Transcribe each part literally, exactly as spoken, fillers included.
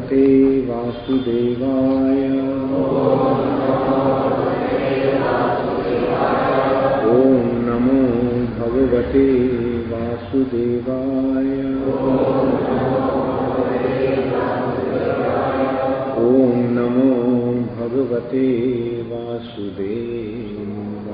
भगवते वासुदेवाय। ओम नमो भगवते वासुदेवाय। ओम नमो भगवते वासुदेवाय।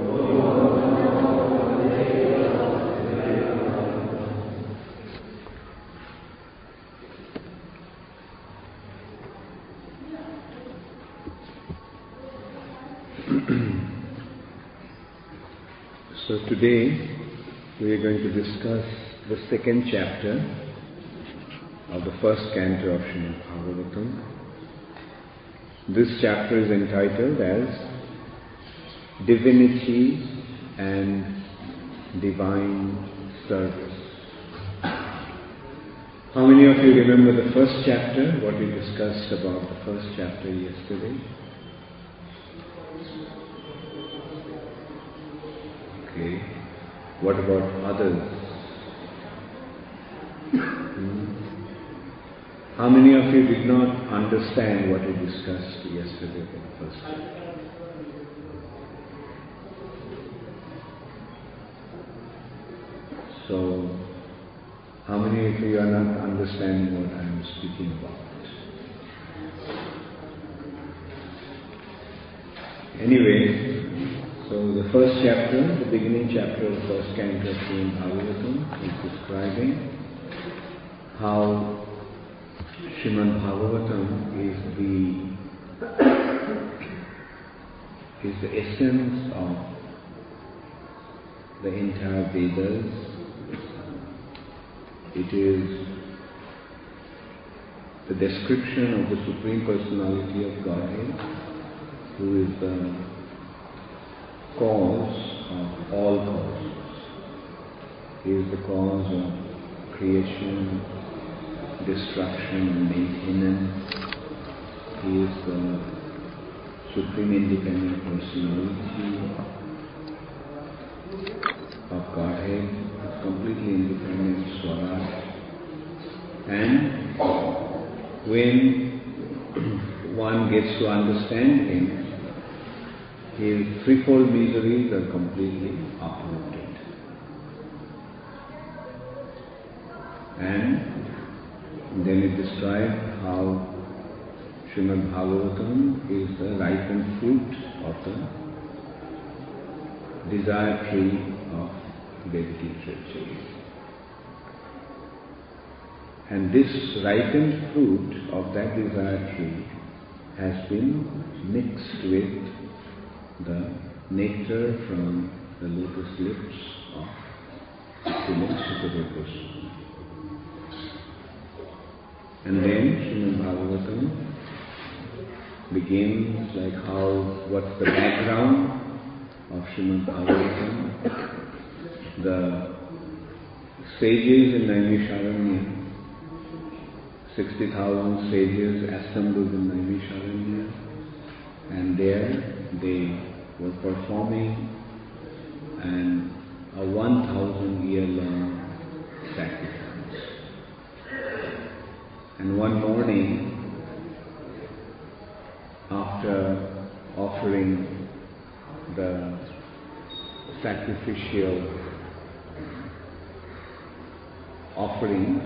So today we are going to discuss the second chapter of the first canto of Srimad Bhagavatam. This chapter is entitled as Divinity and Divine Service. How many of you remember the first chapter, what we discussed about the first chapter yesterday? Okay. What about others? Hmm. How many of you did not understand what we discussed yesterday for the first time? So, how many of you are not understanding what I am speaking about? Anyway, so the first chapter, the beginning chapter of the first canto of Srimad Bhagavatam is describing how Srimad Bhagavatam is the is the essence of the entire Vedas. It is the description of the Supreme Personality of Godhead, who is the cause of all causes. He is the cause of creation, destruction, maintenance. He is the Supreme Independent Personality of Godhead, completely independent Swaraj. And when one gets to understand him, his threefold miseries are completely uprooted. And then it describes how Srimad Bhagavatam is the ripened fruit of the desire tree of Vedic literature. And this ripened fruit of that desire tree has been mixed with the nectar from the lotus lips of Srimad Sukadeva Goswami. And then Srimad Bhagavatam begins like how, what's the background of Srimad Bhagavatam? The sages in Naimisharanya, sixty thousand sages assembled in Naimisharanya, and there they were performing an a one thousand year long sacrifice. And one morning, after offering the sacrificial offerings,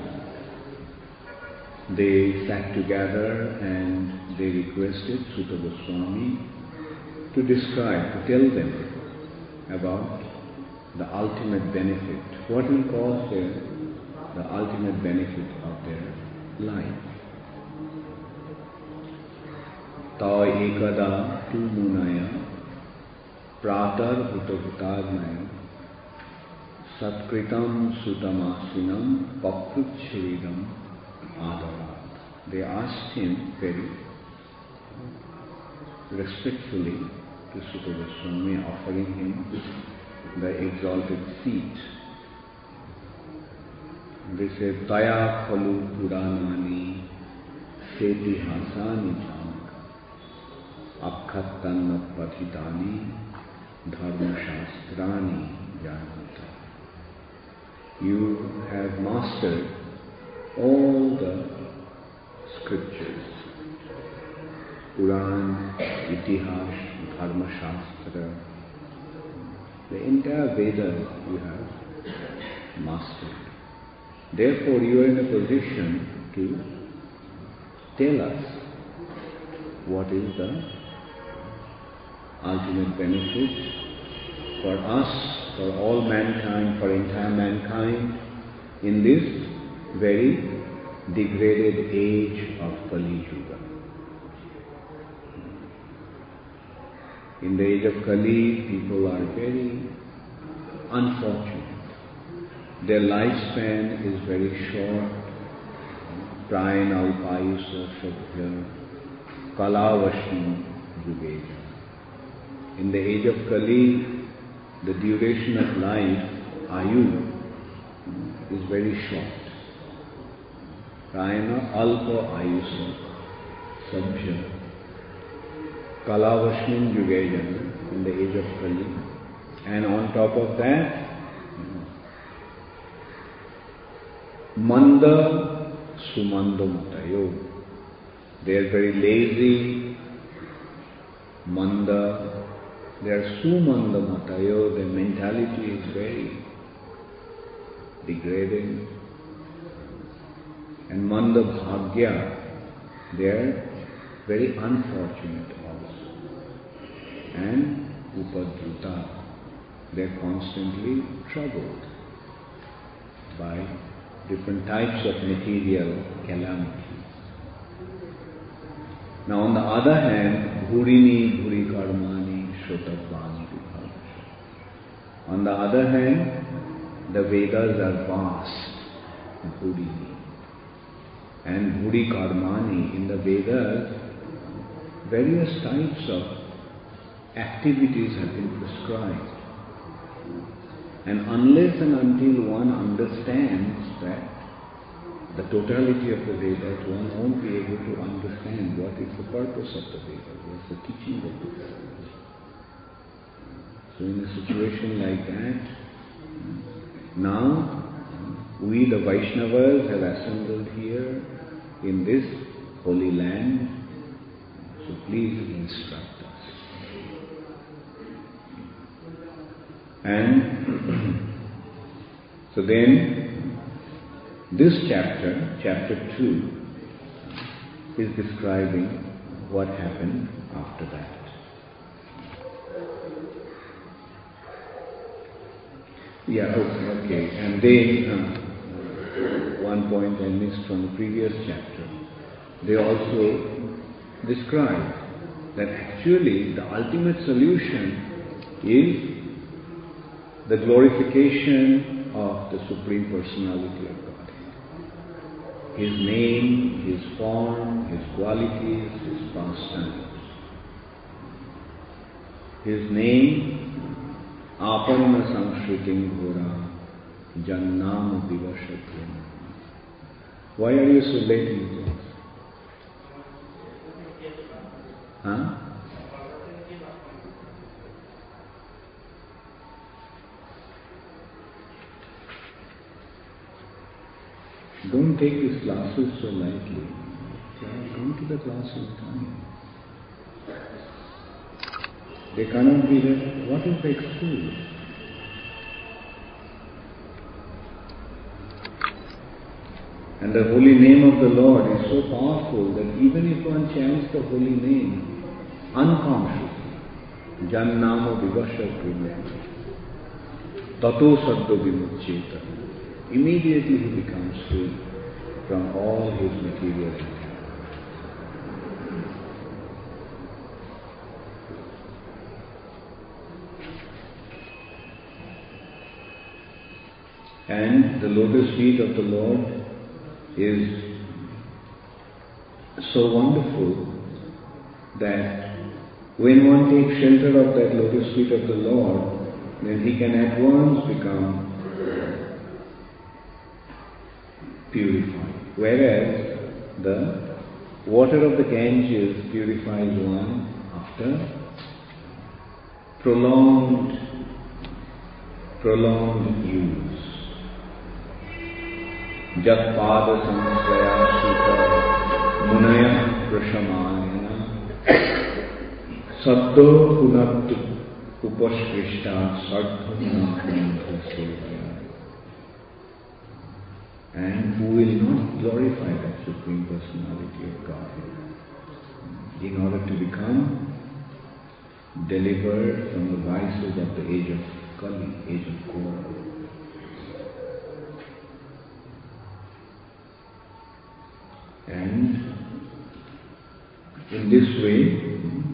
they sat together and they requested Suta Goswami to describe, to tell them about the ultimate benefit, what will cause their, the ultimate benefit of their life. Ta ekada tu munaya pratar bhutavutadnaya satkritam sutamasinam pakruchhiridam adarat. They asked him very respectfully to Suta Goswami, offering him the exalted seat. They said, Taya khalu puranani setihasani janaka akhattanna pathitani dharma shastrani janata. You have mastered all the scriptures. Puran, Itihash, Dharma Shastra, the entire Veda you have mastered. Therefore, you are in a position to tell us what is the ultimate benefit for us, for all mankind, for entire mankind in this very degraded age of Kali Yuga. In the age of Kali, people are very unfortunate. Their lifespan is very short. Prayan alpayusa shabhya kalavashim yugeja. In the age of Kali, the duration of life, ayu, is very short. Prayana alpa ayusa sabhya kalavashim yugeja, in the age of Kali. And on top of that, Manda Sumanda Matayo. They are very lazy. Manda. They are Sumanda Matayo. Their mentality is very degrading. And Manda Bhagya. They are very unfortunate also. And Upadruta. They are constantly troubled by different types of material calamities. Now on the other hand, Bhurini, Bhuri Karmani, Shrotabhani, Vibhavasha. On the other hand, the Vedas are vast, Bhurini. And Bhuri Karmani, in the Vedas, various types of activities have been prescribed. And unless and until one understands that the totality of the Vedas, one won't be able to understand what is the purpose of the Vedas, what's the teaching of the Vedas. So in a situation like that, now we the Vaishnavas have assembled here in this holy land, so please instruct us. And so then, this chapter, chapter two, is describing what happened after that. Yeah, okay, okay. And then, uh, one point I missed from the previous chapter, they also describe that actually the ultimate solution is the glorification of the Supreme Personality of Godhead. His name, His form, His qualities, His pastimes. His name, Aparna Samshritim Ghora, Jannam Divashatvam. Why are you so late in this? Huh? Don't take these classes so lightly. Come to the class on time. They cannot be there. What is the excuse? And the holy name of the Lord is so powerful that even if one chants the holy name unconsciously, Jannama Vivasha Kriyam, Tato Saddo Vimuccheta, immediately he becomes free from all his material endeavor. And the lotus feet of the Lord is so wonderful that when one takes shelter of that lotus feet of the Lord, then he can at once become purified. Whereas the water of the Ganges purifies one after prolonged, prolonged use. Jat pada samsraya sutta munaya prashamayana Saddo punattu upaskrishta sadhanam. And who will not glorify that Supreme Personality of Godhead in order to become delivered from the vices of the age of Kali, age of Kora. And in this way,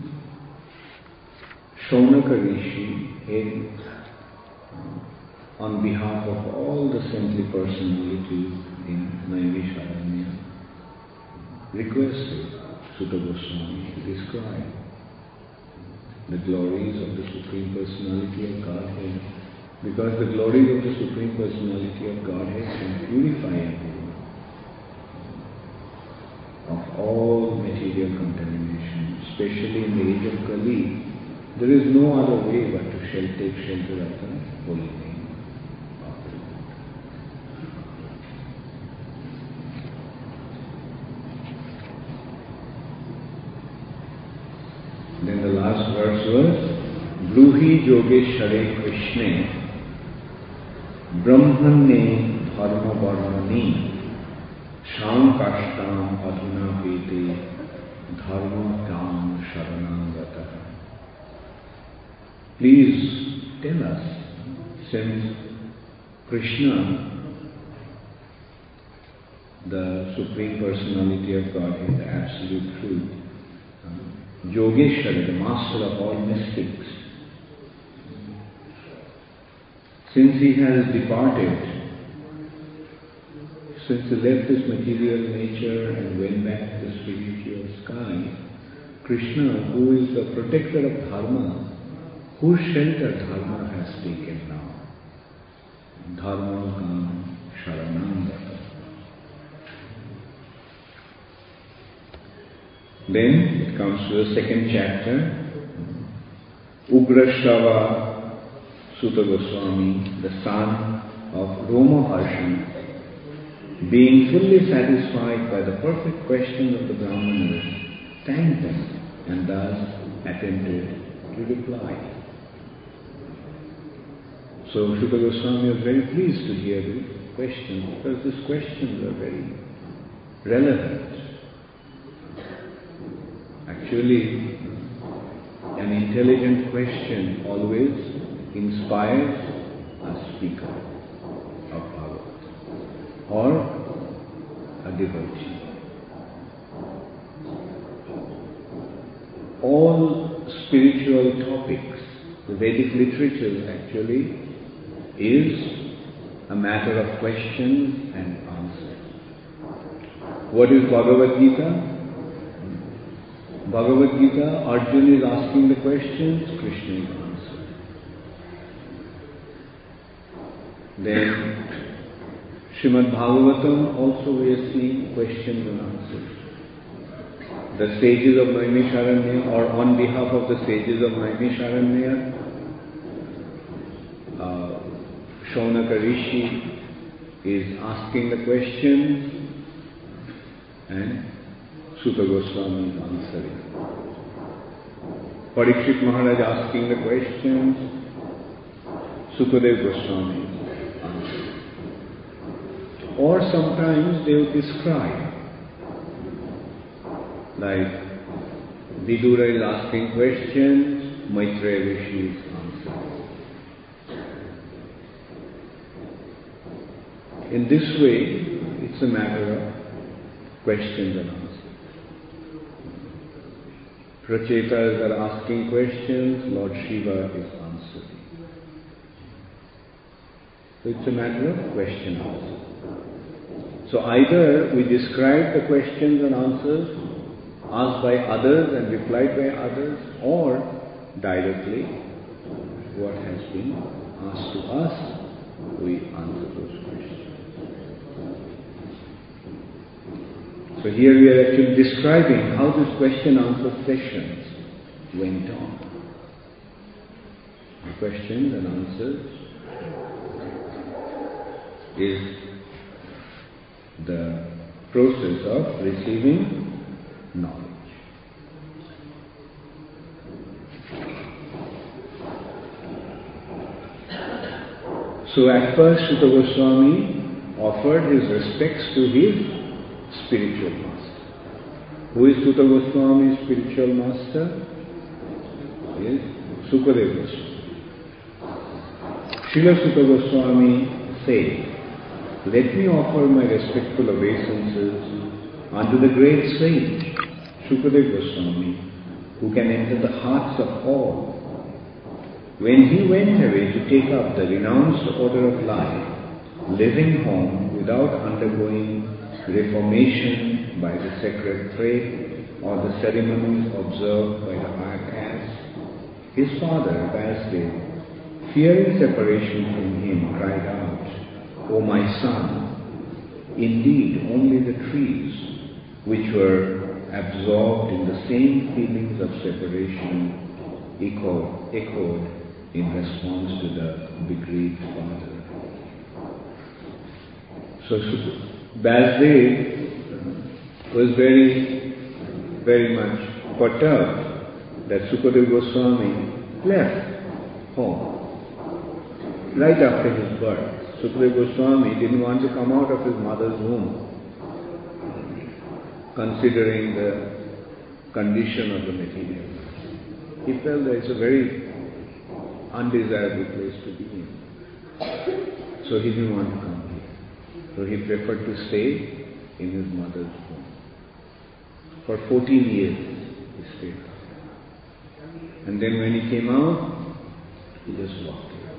Shaunaka Rishi, in, uh, on behalf of all the saintly personalities in Naimisharanya, requested Sutta Goswami to describe the glories of the Supreme Personality of Godhead, because the glories of the Supreme Personality of Godhead can purify everyone of all material contamination, especially in the age of Kali. There is no other way but to shall take shelter of the holy name of the Lord. Then the last verse was Bruhi Yogeshware Krishne Brahmane Dharma Varmani Shankashtam Adhuna Vete Dharma Tam Sharanam Gatah. Please tell us, since Krishna, the Supreme Personality of Godhead, the Absolute Truth, uh, Yogeshwara, the Master of all mystics, since he has departed, since he left this material nature and went back to the spiritual sky, Krishna, who is the protector of Dharma, whose shelter Dharma has taken now? Dharma Kam Sharanam Gata. Then it comes to the second chapter. Ugrashrava Sutta Goswami, the son of Romaharshan, being fully satisfied by the perfect questions of the Brahmanas, thanked them and thus attempted to reply. So Sutta Goswami was very pleased to hear the questions, because these questions are very relevant. Actually, an intelligent question always inspires a speaker of Bhagavad or a devotee. All spiritual topics, the Vedic literature actually is a matter of questions and answers. What is Bhagavad Gita? Bhagavad Gita, Arjuna is asking the questions, Krishna is answering. Then Srimad Bhagavatam, also we are seeing questions and answers. The sages of Naimisharanya, or on behalf of the sages of Naimisharanya, uh, Shaunaka Rishi is asking the questions and Sutta Goswami is answering. Parikshit Maharaj asking the questions, Sukadev Goswami is answering. Or sometimes they will describe, like Vidura is asking questions, Maitreya Rishi is answering. In this way, it's a matter of questions and answers. Prachetas are asking questions, Lord Shiva is answering. So it's a matter of question and answer. So either we describe the questions and answers asked by others and replied by others, or directly what has been asked to us, we answer those questions. So here we are actually describing how this question-answer sessions went on. The questions and answers is the process of receiving knowledge. So at first Sutta Goswami offered his respects to his spiritual master. Who is Sutta Goswami's spiritual master? Yes, Sukadeva Goswami. Srila Sutta Goswami said, "Let me offer my respectful obeisances unto the great sage, Sukadeva Goswami, who can enter the hearts of all. When he went away to take up the renounced order of life, living home without undergoing reformation by the sacred faith or the ceremonies observed by the higher caste, his father, Vasudeva, fearing separation from him, cried out, 'O my son, indeed only the trees which were absorbed in the same feelings of separation echoed, echoed in response to the bereaved father.'" So Vasudeva was very, very much perturbed that Sukadeva Goswami left home right after his birth. Sukadeva Goswami didn't want to come out of his mother's womb, considering the condition of the material. He felt that it's a very undesirable place to be in. So he didn't want to come here. So he preferred to stay in his mother's home. For fourteen years he stayed. And then when he came out, he just walked away.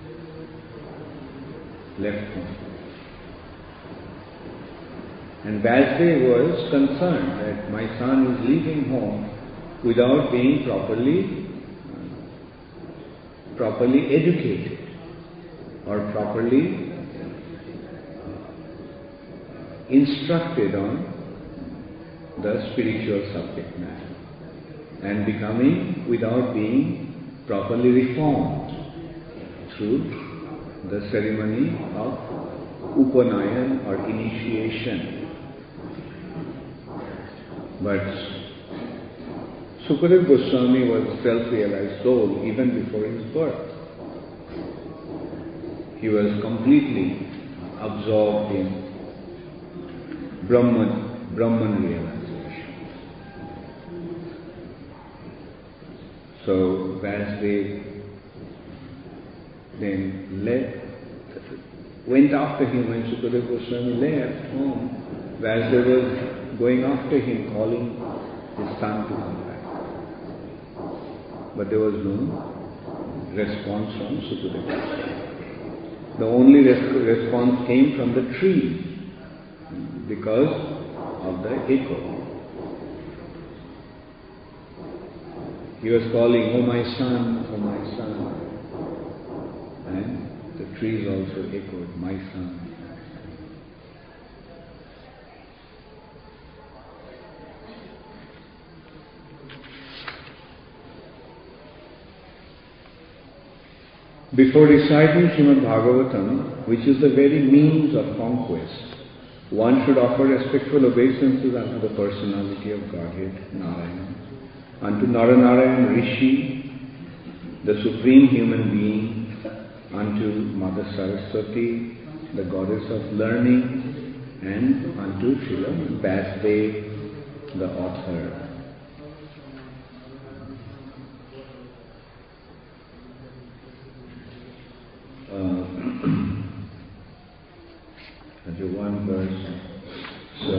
Left home. And Vasudeva was concerned that my son is leaving home without being properly properly educated or properly instructed on the spiritual subject matter, and becoming without being properly reformed through the ceremony of Upanayan or initiation. But Sukadeva Goswami was a self-realized soul even before his birth. He was completely absorbed in Brahman, Brahman realization. So Vasudeva then left, went after him when Sukadeva Goswami left home. Vasudeva was going after him, calling his son to come back. But there was no response from Sukadeva Goswami. The only res- response came from the tree because of the echo. He was calling, "Oh my son, oh my son." And the trees also echoed, "My son." Before reciting Srimad Bhagavatam, which is the very means of conquest, one should offer respectful obeisances unto the personality of Godhead, Narayana, unto Naranarayan Rishi, the supreme human being, unto Mother Saraswati, the goddess of learning, and unto Srila Vasudeva, the author. Uh, one verse. So,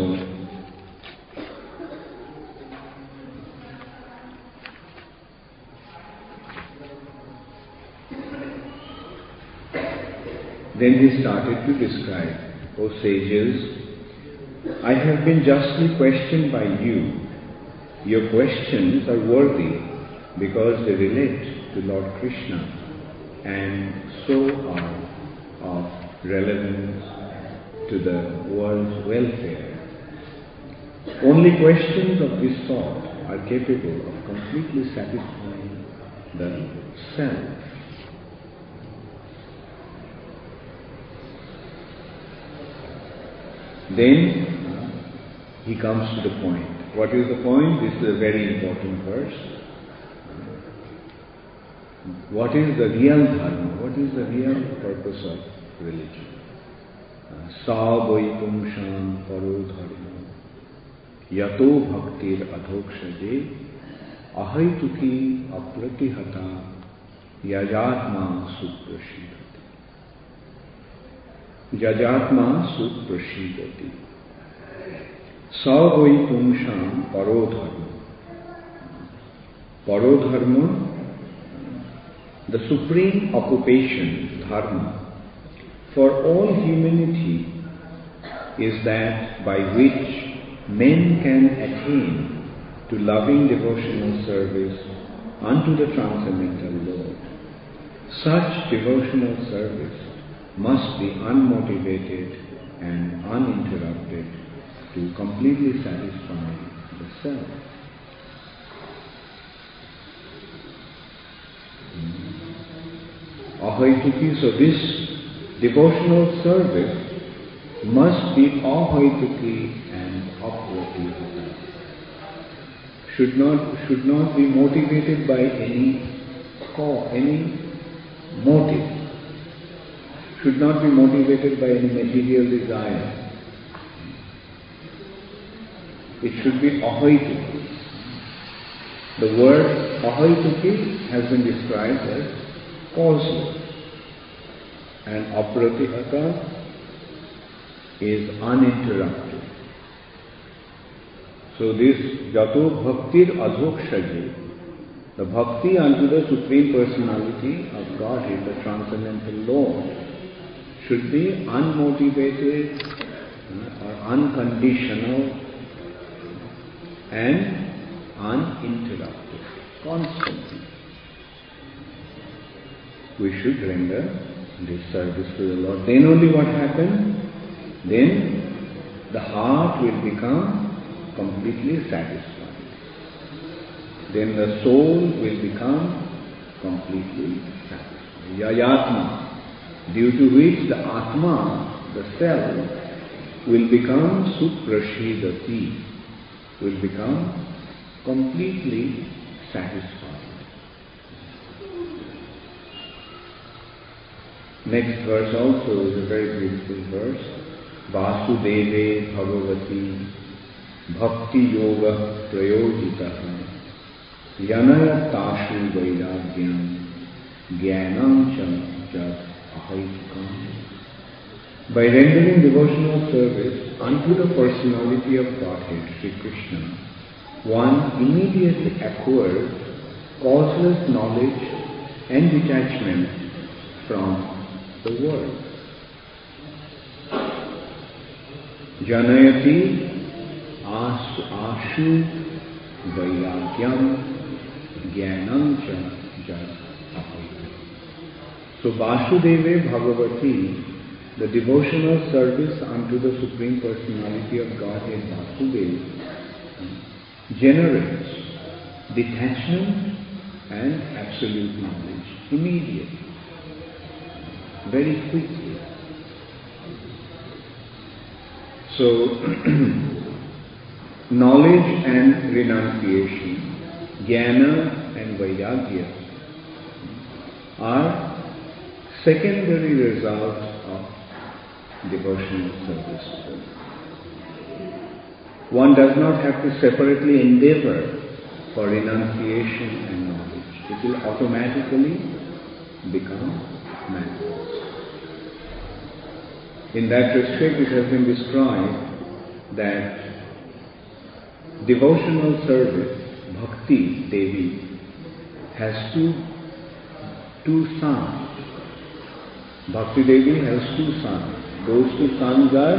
then he started to describe, "O sages, I have been justly questioned by you. Your questions are worthy because they relate to Lord Krishna and so are of relevance to the world's welfare. Only questions of this sort are capable of completely satisfying the self." Then he comes to the point. What is the point? This is a very important verse. what is the real dharma, what is the real purpose of religion. Sa vaipumsham paro dharma yato bhaktir adhokshaje ahaituki apratihata yajatma suprashidati. Yajatma suprashidati. Sa vaipumsham paro dharma. Paro dharma, the supreme occupation, dharma, for all humanity is that by which men can attain to loving devotional service unto the transcendental Lord. Such devotional service must be unmotivated and uninterrupted to completely satisfy the self. Ahaituki, so this devotional service must be ahaituki and apratihata. Should not, should not be motivated by any cause, any motive. Should not be motivated by any material desire. It should be ahaituki. The word ahaituki has been described as causeless, and apratihata is uninterrupted. So this jato bhaktir adhokshaje, the bhakti unto the Supreme Personality of Godhead, the Transcendental Lord, should be unmotivated or unconditional and uninterrupted, constantly. We should render this service to the Lord. Then only what happens? Then the heart will become completely satisfied. Then the soul will become completely satisfied. Yayatma, due to which the Atma, the self, will become suprashidati, will become completely satisfied. Next verse also is a very beautiful verse. Vasudeve Bhagavati Bhakti Yoga Prayojitaha Yanaya Tashu Vairagyam Jnanam Cha Jat Ahaitukam. By rendering devotional service unto the personality of Godhead, Sri Krishna, one immediately acquires causeless knowledge and detachment from the world. Janayati asu, ashu vairagyam jnanam cha jat ahaitukam. So Vasudeve Bhagavati, the devotional service unto the Supreme Personality of Godhead, Vasudeva, generates detachment and absolute knowledge immediately, very quickly. So, knowledge and renunciation, jnana and vairagya, are secondary results of devotional service. One does not have to separately endeavor for renunciation and knowledge. It will automatically become manifest. In that respect, it has been described that devotional service, Bhakti Devi, has two, two sons. Bhakti Devi has two sons. Those two sons are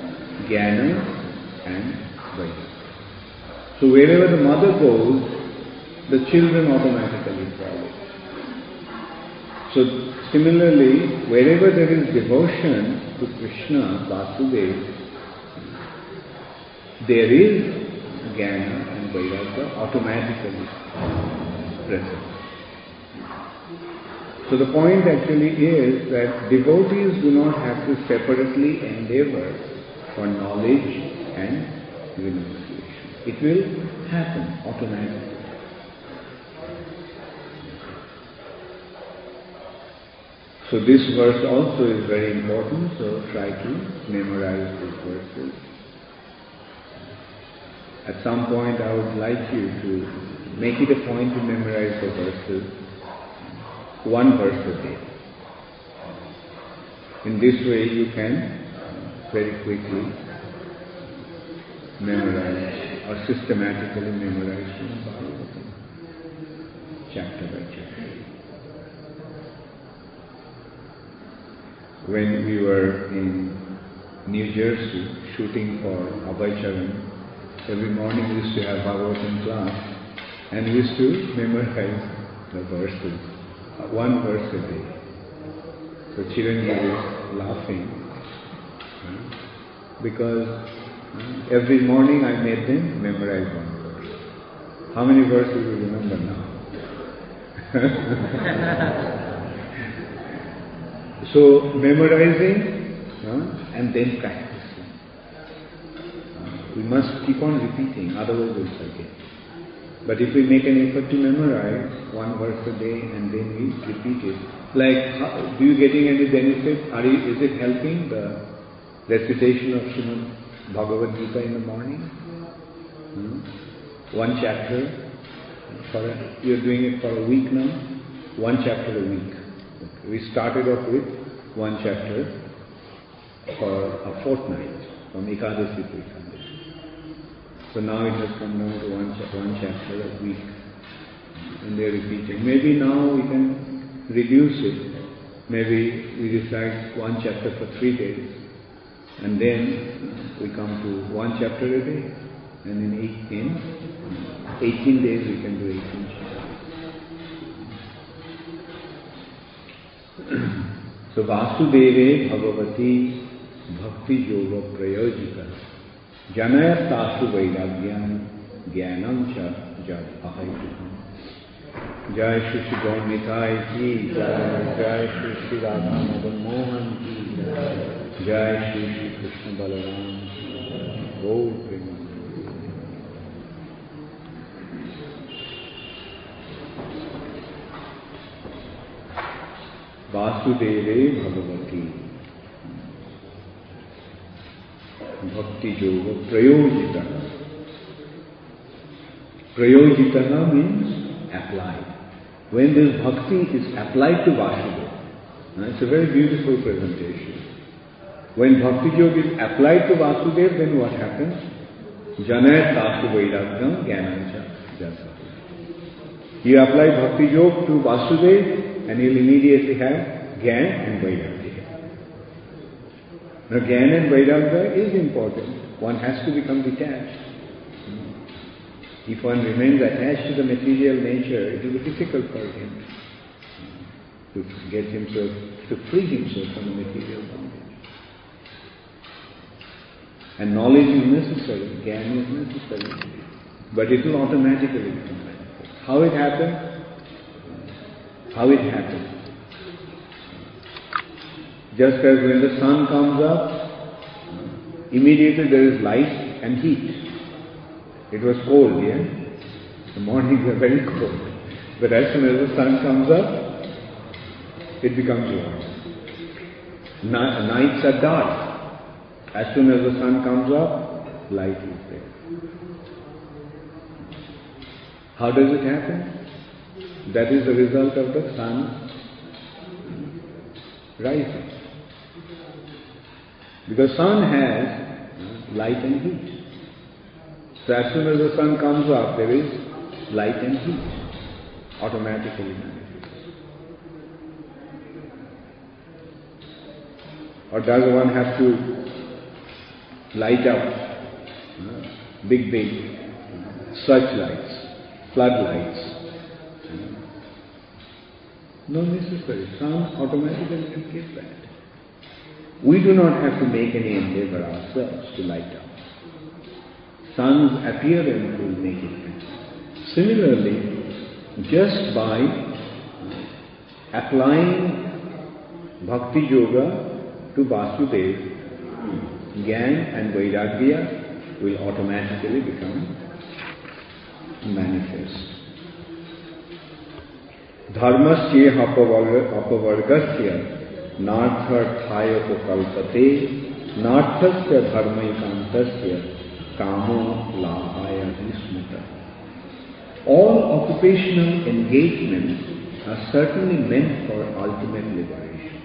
Jnana and Vairagya. So wherever the mother goes, the children automatically follow. So similarly, wherever there is devotion to Krishna, Vasudeva, there is Jnana and Vairagya automatically present. So the point actually is that devotees do not have to separately endeavor for knowledge and renunciation. It will happen automatically. So this verse also is very important, so try to memorize these verses. At some point I would like you to make it a point to memorize the verses, one verse a day. In this way you can very quickly memorize or systematically memorize Srimad Bhagavatam, chapter by chapter. When we were in New Jersey shooting for Abhay Charan, every morning we used to have Bhagavatam class and we used to memorize the verses, one verse a day. So Chiranjeev is laughing because every morning I made them memorize one verse. How many verses do you remember now? So memorizing uh, and then practicing. Uh, we must keep on repeating, otherwise we'll forget. But if we make an effort to memorize one verse a day and then we repeat it, like, how, do you getting any benefit? Are you, is it helping the recitation of Srimad Bhagavad Gita in the morning? Hmm? One chapter, for a, you're doing it for a week now? One chapter a week. Okay. We started off with one chapter for a fortnight, from Ekadasi to Ekadasi. So now it has come down to one, cha- one chapter a week. And they're repeating. Maybe now we can reduce it. Maybe we decide one chapter for three days. And then we come to one chapter a day. And in, eight, in eighteen days we can do eighteen chapters. So Vasudeve Bhagavati Bhakti Yoga Prayojita Janaya Tasu Vairagyam Jnanam Cha Jad Ahaitukam. Jai Shri Shri Gaur Nitai Ki Jai, Jai Shri Shri Radha Madan Mohan Ki Jai, Jai Shri Shri Krishna Balaram Gaur Premanand. Vasudeve Bhagavati Bhakti Yoga Prayojita. Prayojita means applied. When this bhakti is applied to Vasudeva, it's a very beautiful presentation. When Bhakti Yoga is applied to Vasudeva, then what happens? Janayat tasu vairagyam jnanam jasa. You apply Bhakti Yoga to Vasudeva, and you'll immediately have Gyan and Vairagya. Now Gyan and Vairagya is important. One has to become detached. If one remains attached to the material nature, it will be difficult for him to get himself, to free himself from the material bondage. And knowledge is necessary, Gyan is necessary, but it will automatically become manifest. How it happens? How it happens. Just as when the sun comes up, immediately there is light and heat. It was cold, yeah? The mornings are very cold. But as soon as the sun comes up, it becomes warm. Nights are dark. As soon as the sun comes up, light is there. How does it happen? That is the result of the sun rising. Because sun has light and heat. So as soon as the sun comes up, there is light and heat automatically manifest. Or does one have to light up big, big searchlights, floodlights? Not necessary. Sun automatically will give that. We do not have to make any endeavor ourselves to light up. Sun's appearance will make it happen. Similarly, just by applying Bhakti Yoga to Vasudeva, Gyan and Vairagya will automatically become manifest. Dharmasya apavargasya Nartharthayopakalpate narthasya dharmaikantasya kamo labhaya vismuta. All occupational engagements are certainly meant for ultimate liberation.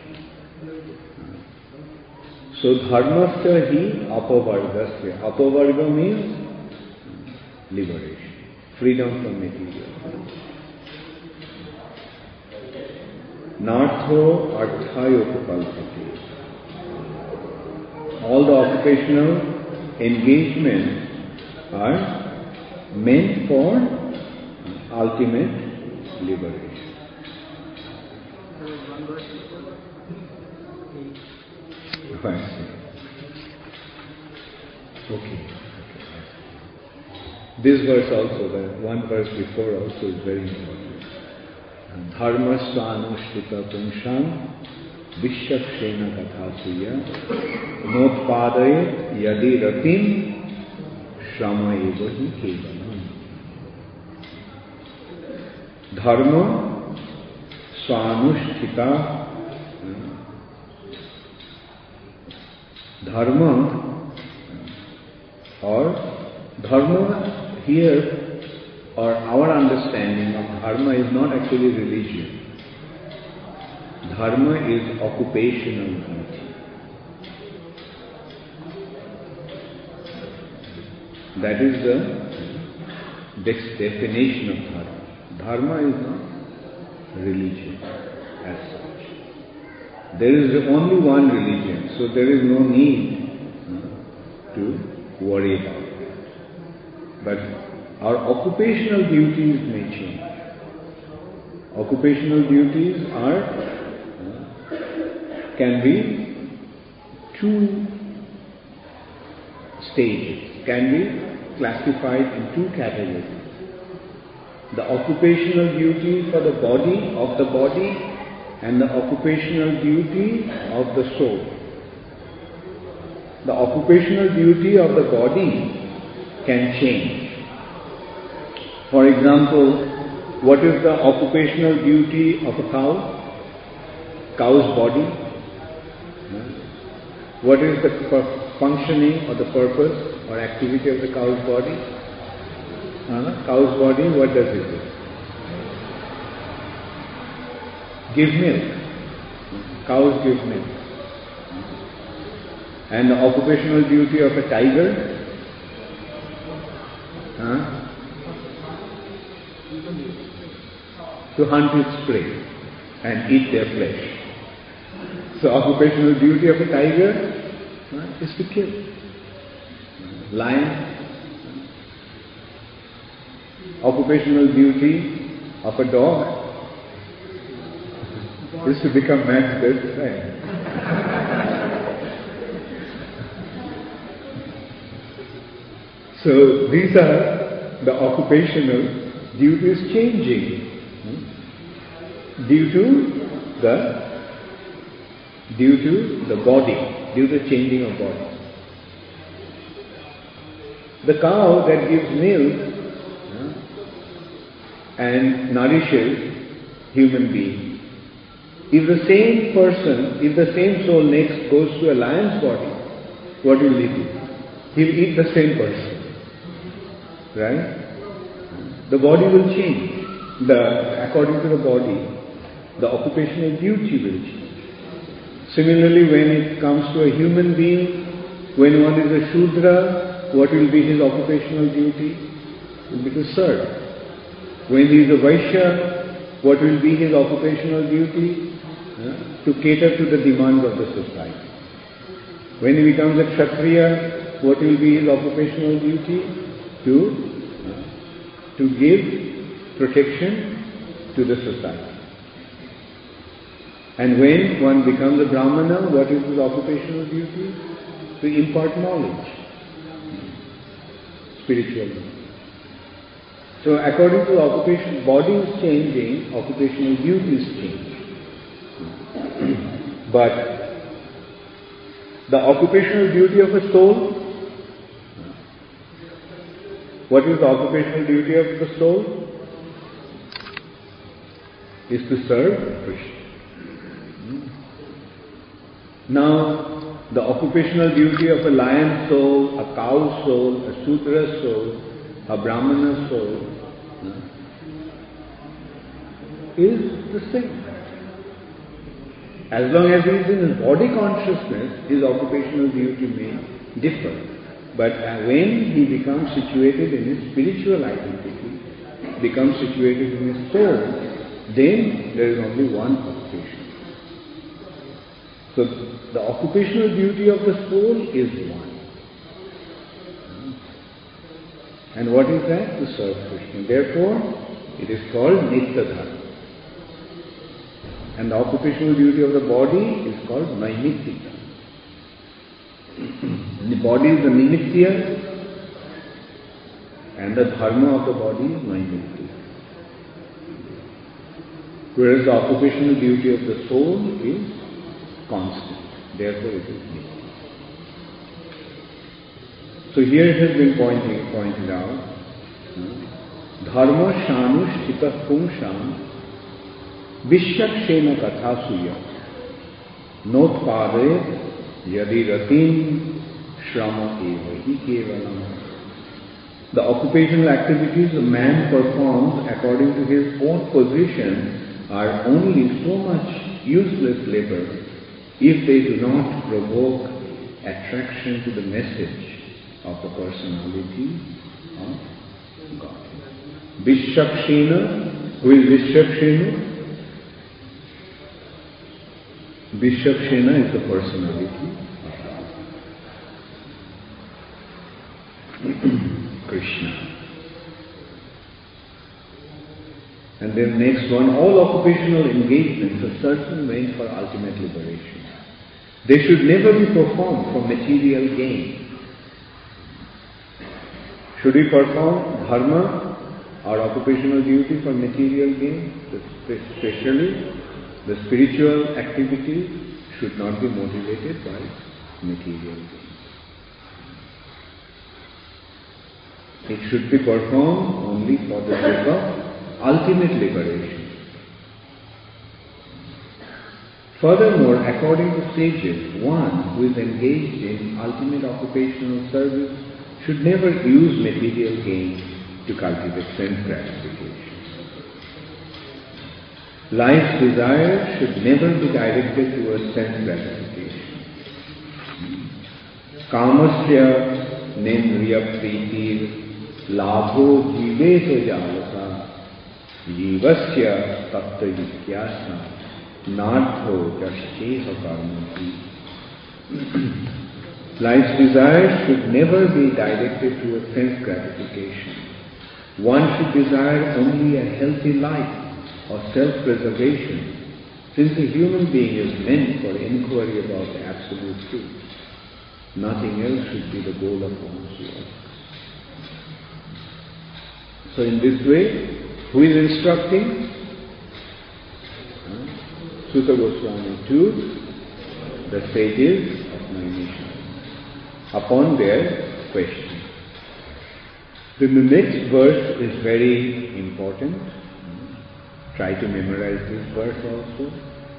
So dharmasya hi apavargasya. Apavarga means liberation, freedom from material. Nartho arthayopapalpate. All the occupational engagements are meant for ultimate liberation. Okay. Okay. This verse also, the one verse before also is very important. Dharma svanushrita pumsham vishakshena kathasuya notpadayet yadi ratim shrama eva hi kevalam. Dharma svanushrita. Dharma or dharma here, or our understanding of dharma is not actually religion. Dharma is occupational duty. That is the definition of dharma. Dharma is not religion as such. There is only one religion, so there is no need to worry about it. But our occupational duties may change. Occupational duties are, uh, can be two stages, can be classified in two categories. The occupational duty for the body, of the body, and the occupational duty of the soul. The occupational duty of the body can change. For example, what is the occupational duty of a cow? Cow's body. What is the functioning or the purpose or activity of the cow's body? Uh, cow's body, what does it do? Give milk. Cows give milk. And the occupational duty of a tiger? Huh? To hunt its prey and eat their flesh. So occupational duty of a tiger uh, is to kill. Lion. Occupational duty of a dog is to become man's best friend. So these are the occupational duties changing due to the due to the body, due to the changing of body. The cow that gives milk and nourishes human beings. If the same person, if the same soul next goes to a lion's body, what will he do? He will eat the same person. Right? The body will change. The, according to the body, the occupational duty will change. Similarly, when it comes to a human being, when one is a Shudra, what will be his occupational duty? It will be to serve. When he is a Vaishya, what will be his occupational duty? Uh, to cater to the demands of the society. When he becomes a Kshatriya, what will be his occupational duty? To, uh, to give protection to the society. And when one becomes a Brahmana, what is his occupational duty? To impart knowledge, spiritual knowledge. So according to occupation, body is changing, occupational duties change. But the occupational duty of a soul, what is the occupational duty of the soul? Is to serve Krishna. Now, the occupational duty of a lion soul, a cow soul, a Sudra soul, a Brahmana soul uh, is the same. As long as he is in his body consciousness, his occupational duty may differ. But uh, when he becomes situated in his spiritual identity, becomes situated in his soul, then there is only one occupation. So the occupational duty of the soul is one. And what is that? To serve Krishna. Therefore, it is called Nitya Dharma. And the occupational duty of the body is called Naimittika. The body is the Nimitya, and the Dharma of the body is Naimittika. Whereas the occupational duty of the soul is constant. Therefore it is Nitya. So here it has been pointing, pointed out, Dharma Shanushthita Pumsham Vishakshena Kathasuya Notpade Yadi Ratin Shrama Evahi Kevalam. The occupational activities a man performs according to his own position are only so much useless labor if they do not provoke attraction to the message of the personality of God. Vishakshena, who is Vishakshena? Vishakshena is the personality of God. Krishna. And then next one, all occupational engagements are certain meant for ultimate liberation. They should never be performed for material gain. Should we perform dharma, our occupational duty, for material gain? Especially the spiritual activities should not be motivated by material gain. It should be performed only for the sake of ultimate liberation. Furthermore, according to sages, one who is engaged in ultimate occupational service should never use material gain to cultivate sense gratification. Life's desire should never be directed towards sense gratification. Kamasya nendriya pritir labho jiveto jalasa jivasya tattva jityasa nartho jasheha karmati. Life's desire should never be directed towards sense gratification. One should desire only a healthy life or self-preservation, since a human being is meant for inquiry about the absolute truth. Nothing else should be the goal of one's life. So in this way, who is instructing? Huh? Sutta Goswami to the sages of Naimisha upon their question. Then the next verse is very important. Try to memorize this verse also.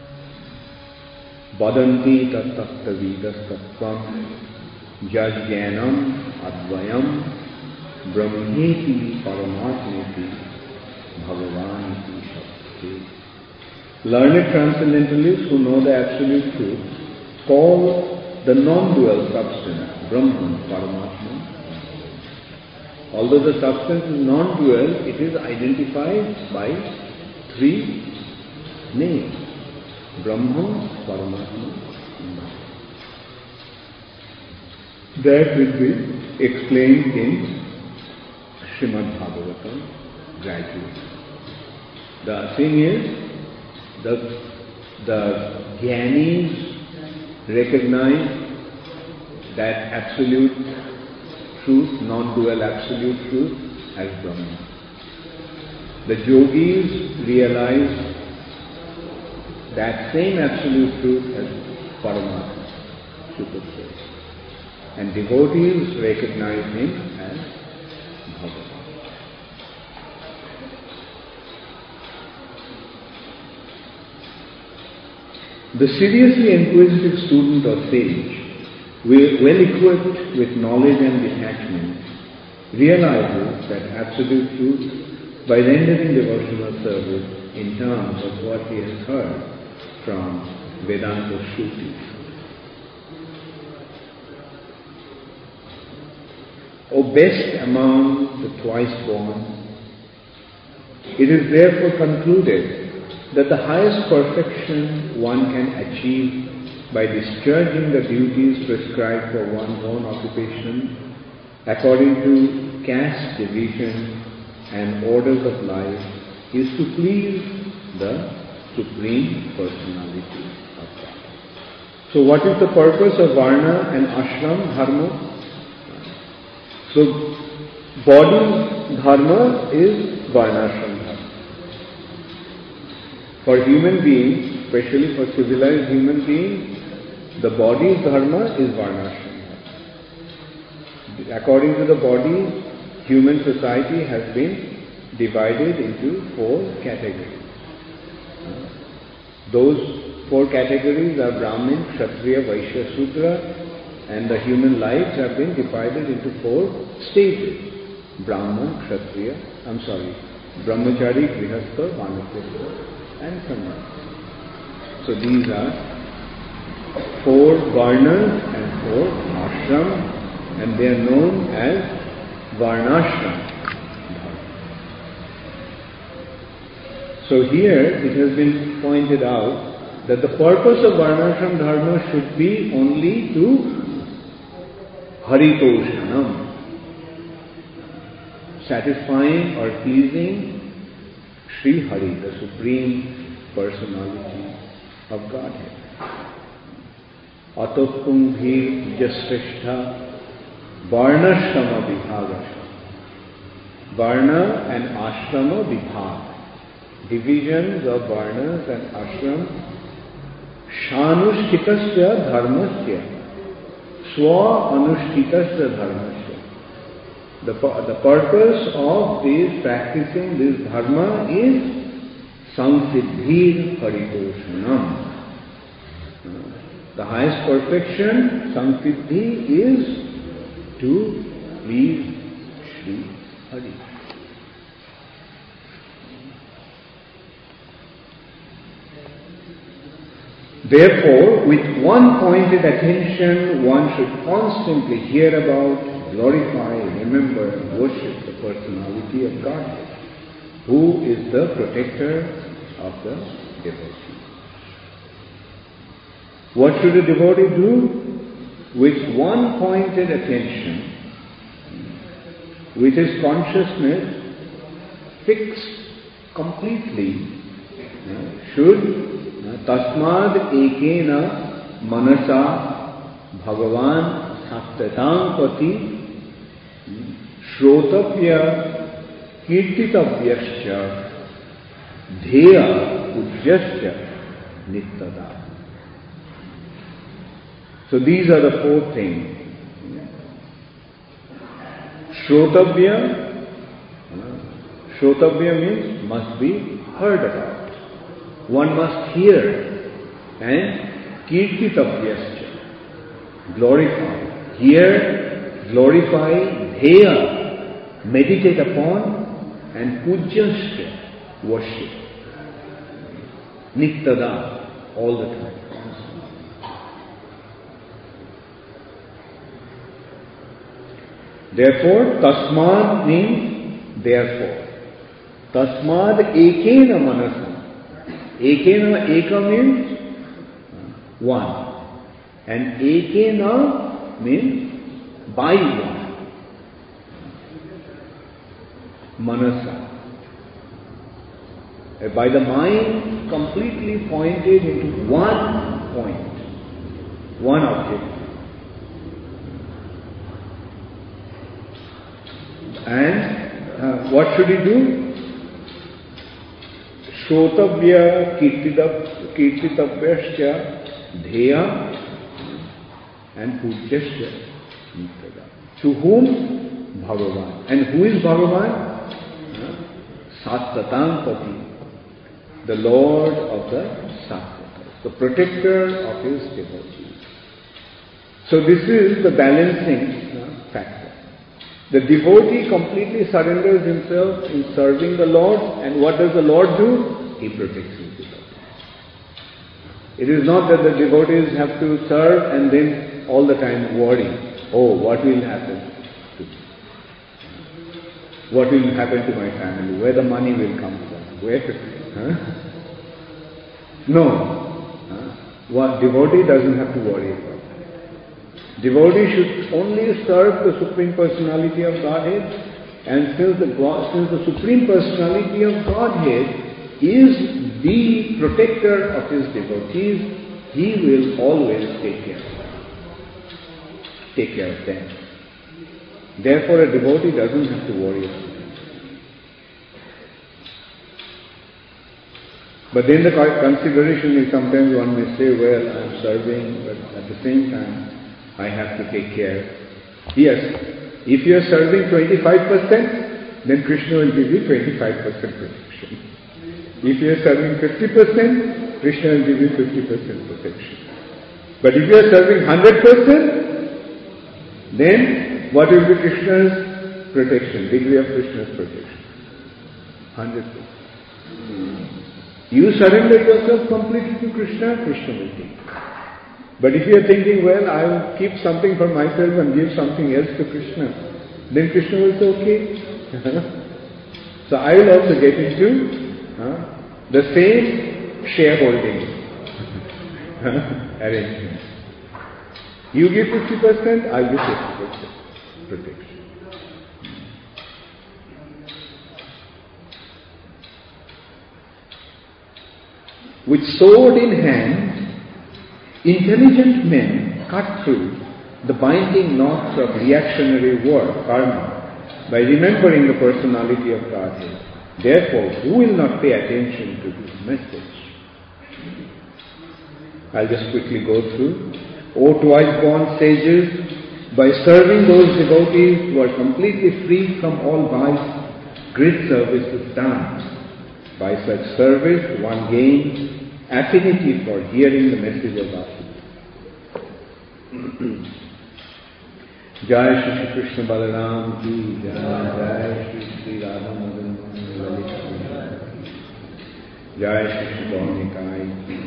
Badanti tattatta vidas tattvam jajnanam advayam brahmeti paramatmeti bhagavaniti shakti. Learned transcendentalists who know the absolute truth call the non-dual substance Brahman, Paramatma. Although the substance is non-dual, it is identified by three names: Brahma, Paramatma, and Brahma. That will be explained in Srimad Bhagavatam gradually. The thing is, the, the Jnanis recognize that absolute truth, non-dual absolute truth, as Brahma. The yogis realize that same absolute truth as Paramatma, Super Soul. And devotees recognize him as Bhagavan. The seriously inquisitive student or sage, well equipped with knowledge and detachment, realizes that absolute truth by rendering devotional service in terms of what he has heard from Vedanta Shrutis. O best among the twice born, it is therefore concluded that the highest perfection one can achieve by discharging the duties prescribed for one's own occupation according to caste division and orders of life is to please the Supreme Personality of God. So what is the purpose of Varna and Ashram Dharma? So body Dharma is Varnashram Dharma. For human beings, especially for civilized human beings, the body's dharma is Varnashram Dharma. According to the body, human society has been divided into four categories. Those four categories are Brahmin, Kshatriya, Vaishya, Sudra, and the human lives have been divided into four stages. Brahman, Kshatriya, I'm sorry, Brahmachari, Grihastha, Vanaprastha, and Sannyasi. So these are four varnas and four ashram, and they are known as Varnashram Dharma. So here it has been pointed out that the purpose of Varnashram Dharma should be only to Haritoshanam, satisfying or pleasing Sri Hari, the Supreme Personality of Godhead. Atotkumbhi Jasreshtha Varnashrama Vibhagasha. Varna and Ashrama Vibhag. Divisions of Varnas and Ashram. Shanushtitasya Dharmasya. Swa Anushtitasya Dharmasya. The, the purpose of this practicing this dharma is Samsiddhir Haritoshanam. The highest perfection, Samsiddhi, is to please Sri Hari. Therefore, with one pointed attention, one should constantly hear about, glorify, remember, and worship the personality of Godhead, who is the protector of the devotee. What should a devotee do? With one pointed attention, with his consciousness fixed completely, should tasmad ekena manasa bhagavan satyatang pati Shrotapya kirtitavyascha dheya ujjascha nittada. So these are the four things. Shrotapya, Shrotapya means must be heard about. One must hear. And kirtitavyascha, glorify. Hear, glorify, dheya, meditate upon, and pujyasya, worship. Nittada, all the time. Therefore, tasmad means therefore. Tasmad ekena manasa. Ekena, eka means one. And ekena means by one. Manasa. By the mind completely pointed into one point, one object. And uh, what should he do? Shrotavya kirtitavyascha dheya and pujyasya nittada. To whom? Bhagavan. And who is Bhagavan? Satyatang Pati, the Lord of the Sattvatas. the protector of his devotees. So this is the balancing uh, factor. The devotee completely surrenders himself in serving the Lord, and what does the Lord do? He protects his devotees. It is not that the devotees have to serve and then all the time worry, oh, what will happen to me? What will happen to my family? Where the money will come from? Where? Huh? No. Huh? What devotee doesn't have to worry about. Devotee should only serve the Supreme Personality of Godhead, and since the, God, since the Supreme Personality of Godhead is the protector of his devotees, he will always take care of them. Take care of them. Therefore a devotee doesn't have to worry about them. But then the consideration is sometimes one may say, well, I am serving, but at the same time, I have to take care. Yes, if you are serving twenty-five percent, then Krishna will give you twenty-five percent protection. If you are serving fifty percent, Krishna will give you fifty percent protection. But if you are serving one hundred percent, then what will be Krishna's protection, degree of Krishna's protection? one hundred percent. You surrender yourself completely to Krishna, Krishna will take. But if you are thinking, well, I will keep something for myself and give something else to Krishna, then Krishna will say, okay. So I will also get into uh, the same shareholding arrangement. You give fifty percent, I give fifty percent protection. With sword in hand, intelligent men cut through the binding knots of reactionary war, karma, by remembering the personality of Godhead. Therefore, who will not pay attention to this message? I'll just quickly go through. O twice born sages, by serving those devotees who are completely free from all vice, great service is done. By such service, one gains affinity for hearing the message of God. Jai Shri Krishna Balaram Ki Jai, Jai Shri Sri Radha Madan Lalita Jai Shri Shri Gaur Nikai Ki.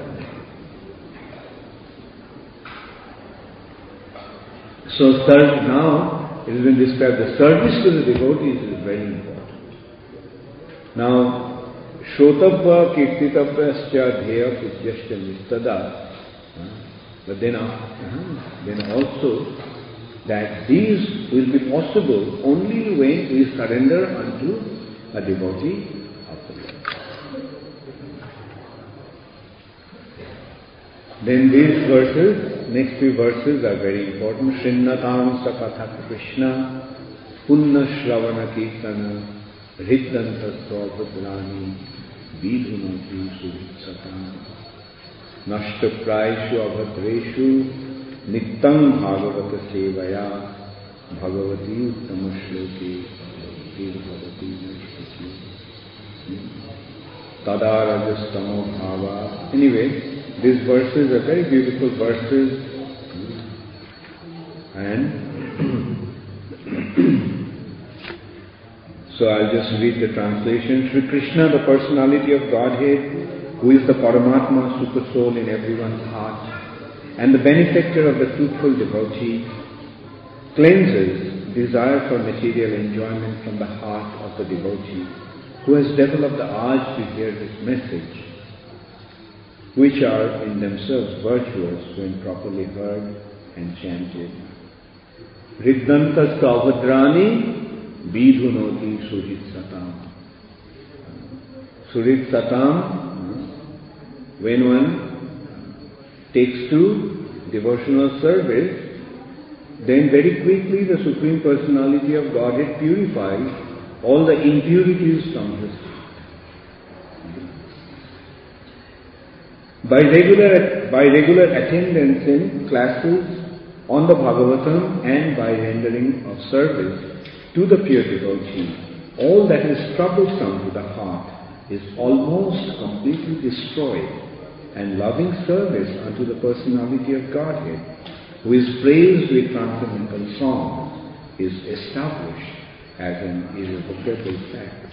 So third, now it has been described, the service to the devotees is very important. Now, Shrotabhya Kirtitavascha Dheya Putyascha Nistada. But then, uh, then also that these will be possible only when we surrender unto a devotee of the Lord. Then these verses, next few verses are very important. Shrinnatam Sakatha Krishna Punna Shravana Kirtana Hridanta Swabhadrani Vidhunati Suhitsatam Nashta Praishu Abhadreshu Nittam Bhagavata Sevaya Bhagavati Uttama-shloke Bhagavati Nashti Tadarajastamo Bhava. Anyway, these verses are very beautiful verses, and so I'll just read the translation. Sri Krishna, the personality of Godhead, who is the Paramatma, super soul in everyone's heart, and the benefactor of the truthful devotee, cleanses desire for material enjoyment from the heart of the devotee, who has developed the urge to hear this message, which are in themselves virtuous when properly heard and chanted. Riddhantas Kavadrani Vidhunoti Suhit Satam. Suhit Satam, when one takes to devotional service, then very quickly the Supreme Personality of Godhead purifies all the impurities from his heart. By regular, by regular attendance in classes on the Bhagavatam and by rendering of service to the pure devotee, all that is troublesome to the heart is almost completely destroyed and loving service unto the personality of Godhead, who is praised with transcendental songs, is established as an irrevocable fact.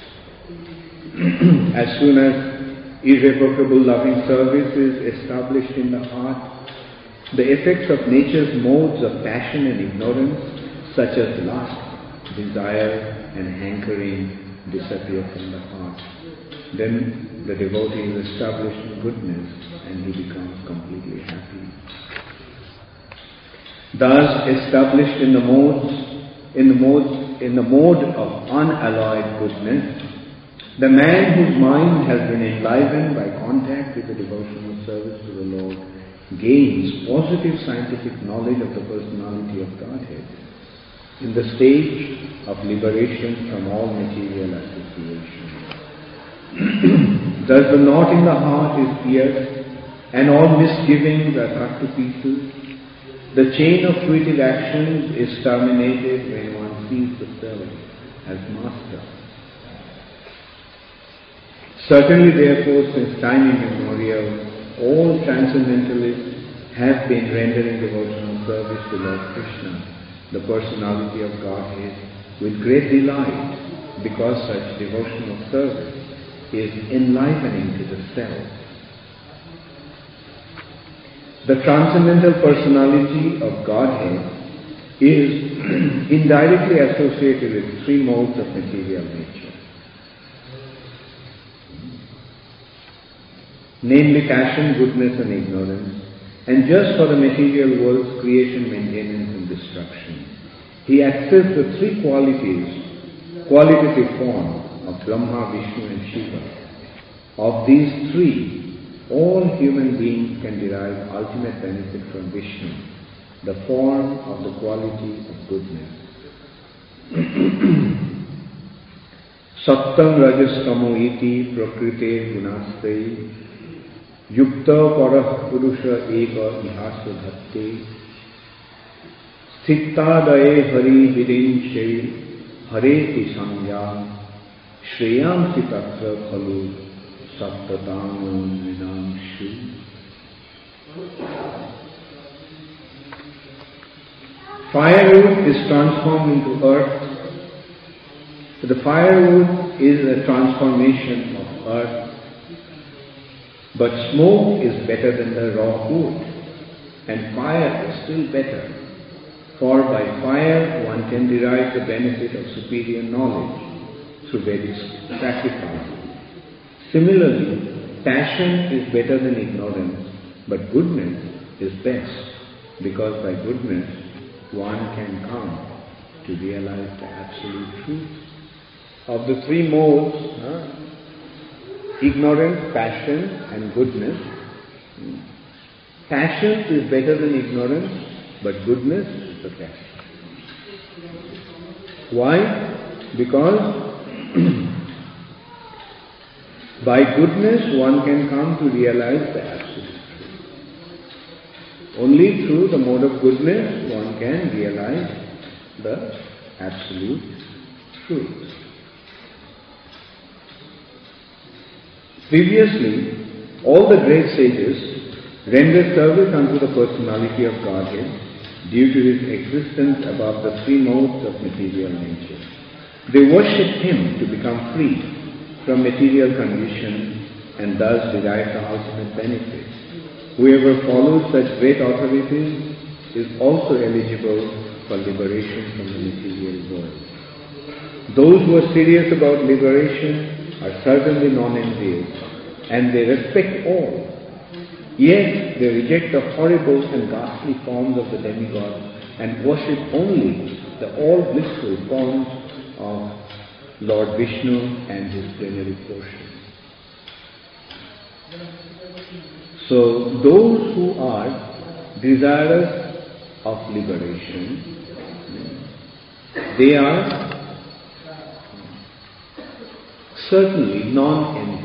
As soon as irrevocable loving service is established in the heart, the effects of nature's modes of passion and ignorance, such as lust, desire, and hankering, disappear from the heart. Then the devotee is established in goodness and he becomes completely happy. Thus, established in the modes, in the modes, in the mode of unalloyed goodness, the man whose mind has been enlivened by contact with the devotional service to the Lord gains positive scientific knowledge of the personality of Godhead in the stage of liberation from all material association. Thus the knot in the heart is pierced, and all misgivings are cut to pieces. The chain of fruitive actions is terminated when one sees the self as master. Certainly, therefore, since time immemorial, all transcendentalists have been rendering devotional service to Lord Krishna, the personality of Godhead, with great delight, because such devotional service is enlivening to the self. The transcendental personality of Godhead is indirectly associated with three modes of material nature, namely passion, goodness, and ignorance, and just for the material world's creation, maintenance, and destruction. He accepts the three qualities, qualitative form of Brahma, Vishnu, and Shiva. Of these three, all human beings can derive ultimate benefit from Vishnu, the form of the quality of goodness. Sattam rajas tamo iti prakrite gunastai yukta parah purusha eva ihasa dhatte sthitadaye hari virinche hareti samya shreyamsi tatra khalu saptatanam vinamshu. Firewood is transformed into earth. The firewood is a transformation of earth, but smoke is better than the raw wood, and fire is still better, for by fire one can derive the benefit of superior knowledge through various sacrifices. Similarly, passion is better than ignorance, but goodness is best, because by goodness one can come to realize the absolute truth. Of the three modes, huh, ignorance, passion, and goodness, passion is better than ignorance, but goodness is the best. Why? Because by goodness one can come to realize the absolute truth. Only through the mode of goodness one can realize the absolute truth. Previously, all the great sages rendered service unto the personality of Godhead due to his existence above the three modes of material nature. They worshipped him to become free from material conditions and thus derive the ultimate benefit. Whoever follows such great authorities is also eligible for liberation from the material world. Those who are serious about liberation are certainly non-envious, and they respect all. Yet they reject the horrible and ghastly forms of the demigods and worship only the all-blissful forms of Lord Vishnu and his plenary portion. So those who are desirous of liberation, they are certainly non-envious.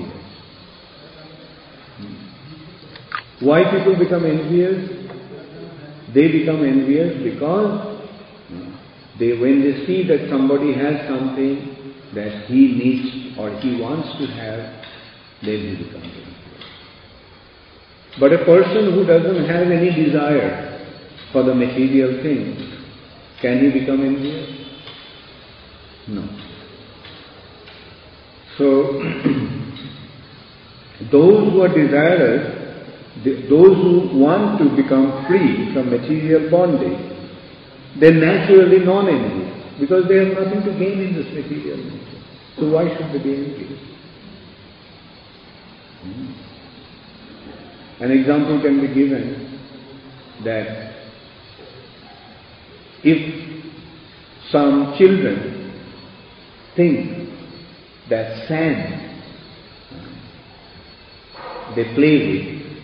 Why people become envious? They become envious because they, when they see that somebody has something that he needs or he wants to have, then he becomes envious. But a person who doesn't have any desire for the material things, can he become envious? No. So, those who are desirous, those who want to become free from material bondage, they're naturally non-envious because they have nothing to gain in this material nature. So why should they be envious? Hmm. An example can be given that if some children think that sand they play with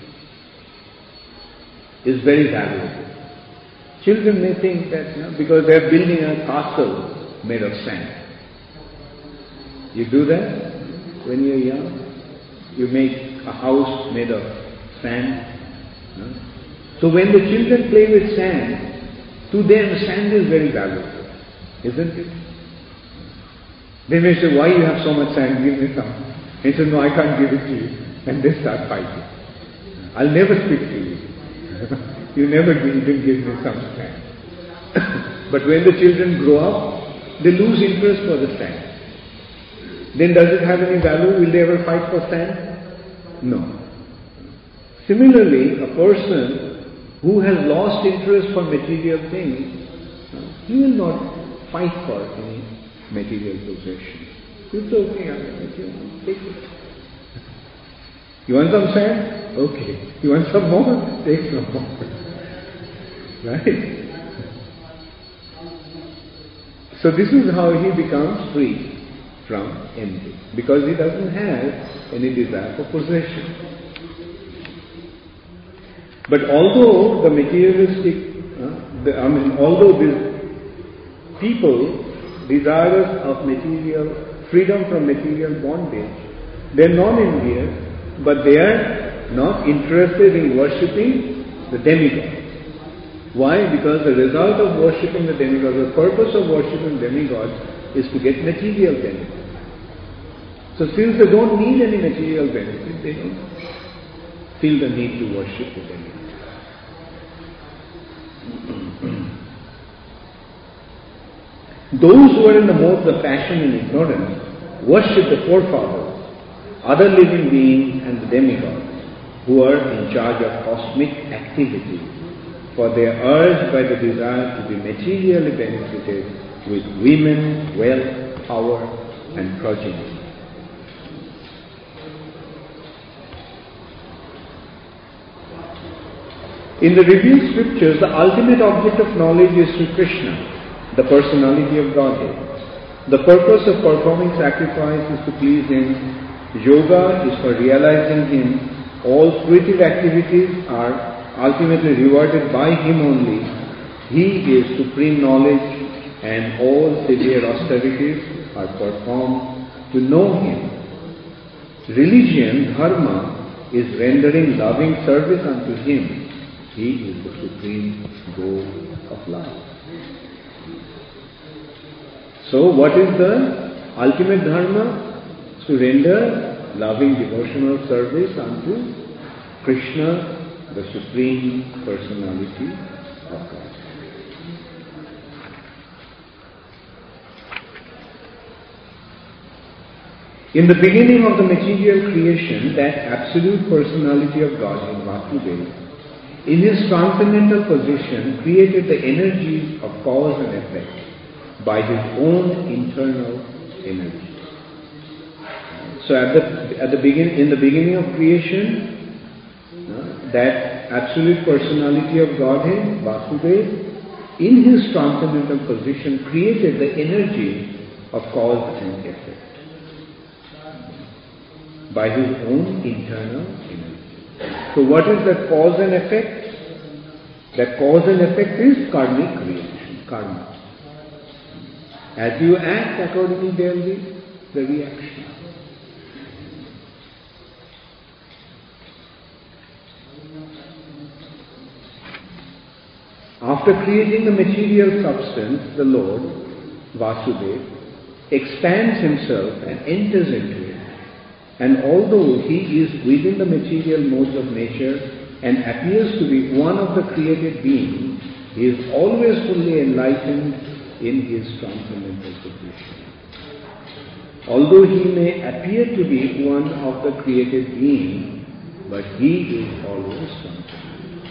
is very valuable. Children may think that, you know, because they are building a castle made of sand. You do that when you are young? You make a house made of sand. You know? So when the children play with sand, to them sand is very valuable, isn't it? They may say, why you have so much sand, give me some. He says, no, I can't give it to you. And they start fighting. I'll never speak to you. You never give, didn't give me some sand. But when the children grow up, they lose interest for the sand. Then does it have any value? Will they ever fight for sand? No. Similarly, a person who has lost interest for material things, he will not fight for any material possession. It's okay, I mean, take it. You want some sand? Okay. You want some more? Take some more. Right? So this is how he becomes free from envy, because he doesn't have any desire for possession. But although the materialistic, uh, the, I mean, although these people desirous of material freedom from material bondage, they are non-envious, but they are not interested in worshipping the demigod. Why? Because the result of worshipping the demigod, the purpose of worshipping demigods is to get material benefit. So since they don't need any material benefit, they don't feel the need to worship the demigod. Those who are in the modes of passion and ignorance worship the forefathers, other living beings and the demigods who are in charge of cosmic activity, for they are urged by the desire to be materially benefited with women, wealth, power and progeny. In the revealed scriptures, the ultimate object of knowledge is Sri Krishna, the personality of Godhead. The purpose of performing sacrifice is to please Him. Yoga is for realizing Him. All spiritual activities are ultimately rewarded by Him only. He is supreme knowledge, and all severe austerities are performed to know Him. Religion, dharma, is rendering loving service unto Him. He is the supreme goal of life. So what is the ultimate dharma? To render loving devotional service unto Krishna, the Supreme Personality of God. In the beginning of the material creation, that absolute personality of God in Vasudeva, in his transcendental position, created the energies of cause and effect by his own internal energy. So at the at the begin in the beginning of creation, uh, that absolute personality of Godhead, Vasudeva, in his transcendental position, created the energy of cause and effect by his own internal energy. So what is that cause and effect? That cause and effect is karmic creation, karma. As you act, accordingly there will be the reaction. After creating the material substance, the Lord, Vasudeva, expands himself and enters into it. And although he is within the material modes of nature, and appears to be one of the created beings, he is always fully enlightened in his transcendental position. Although he may appear to be one of the created beings, but he is always transcendent.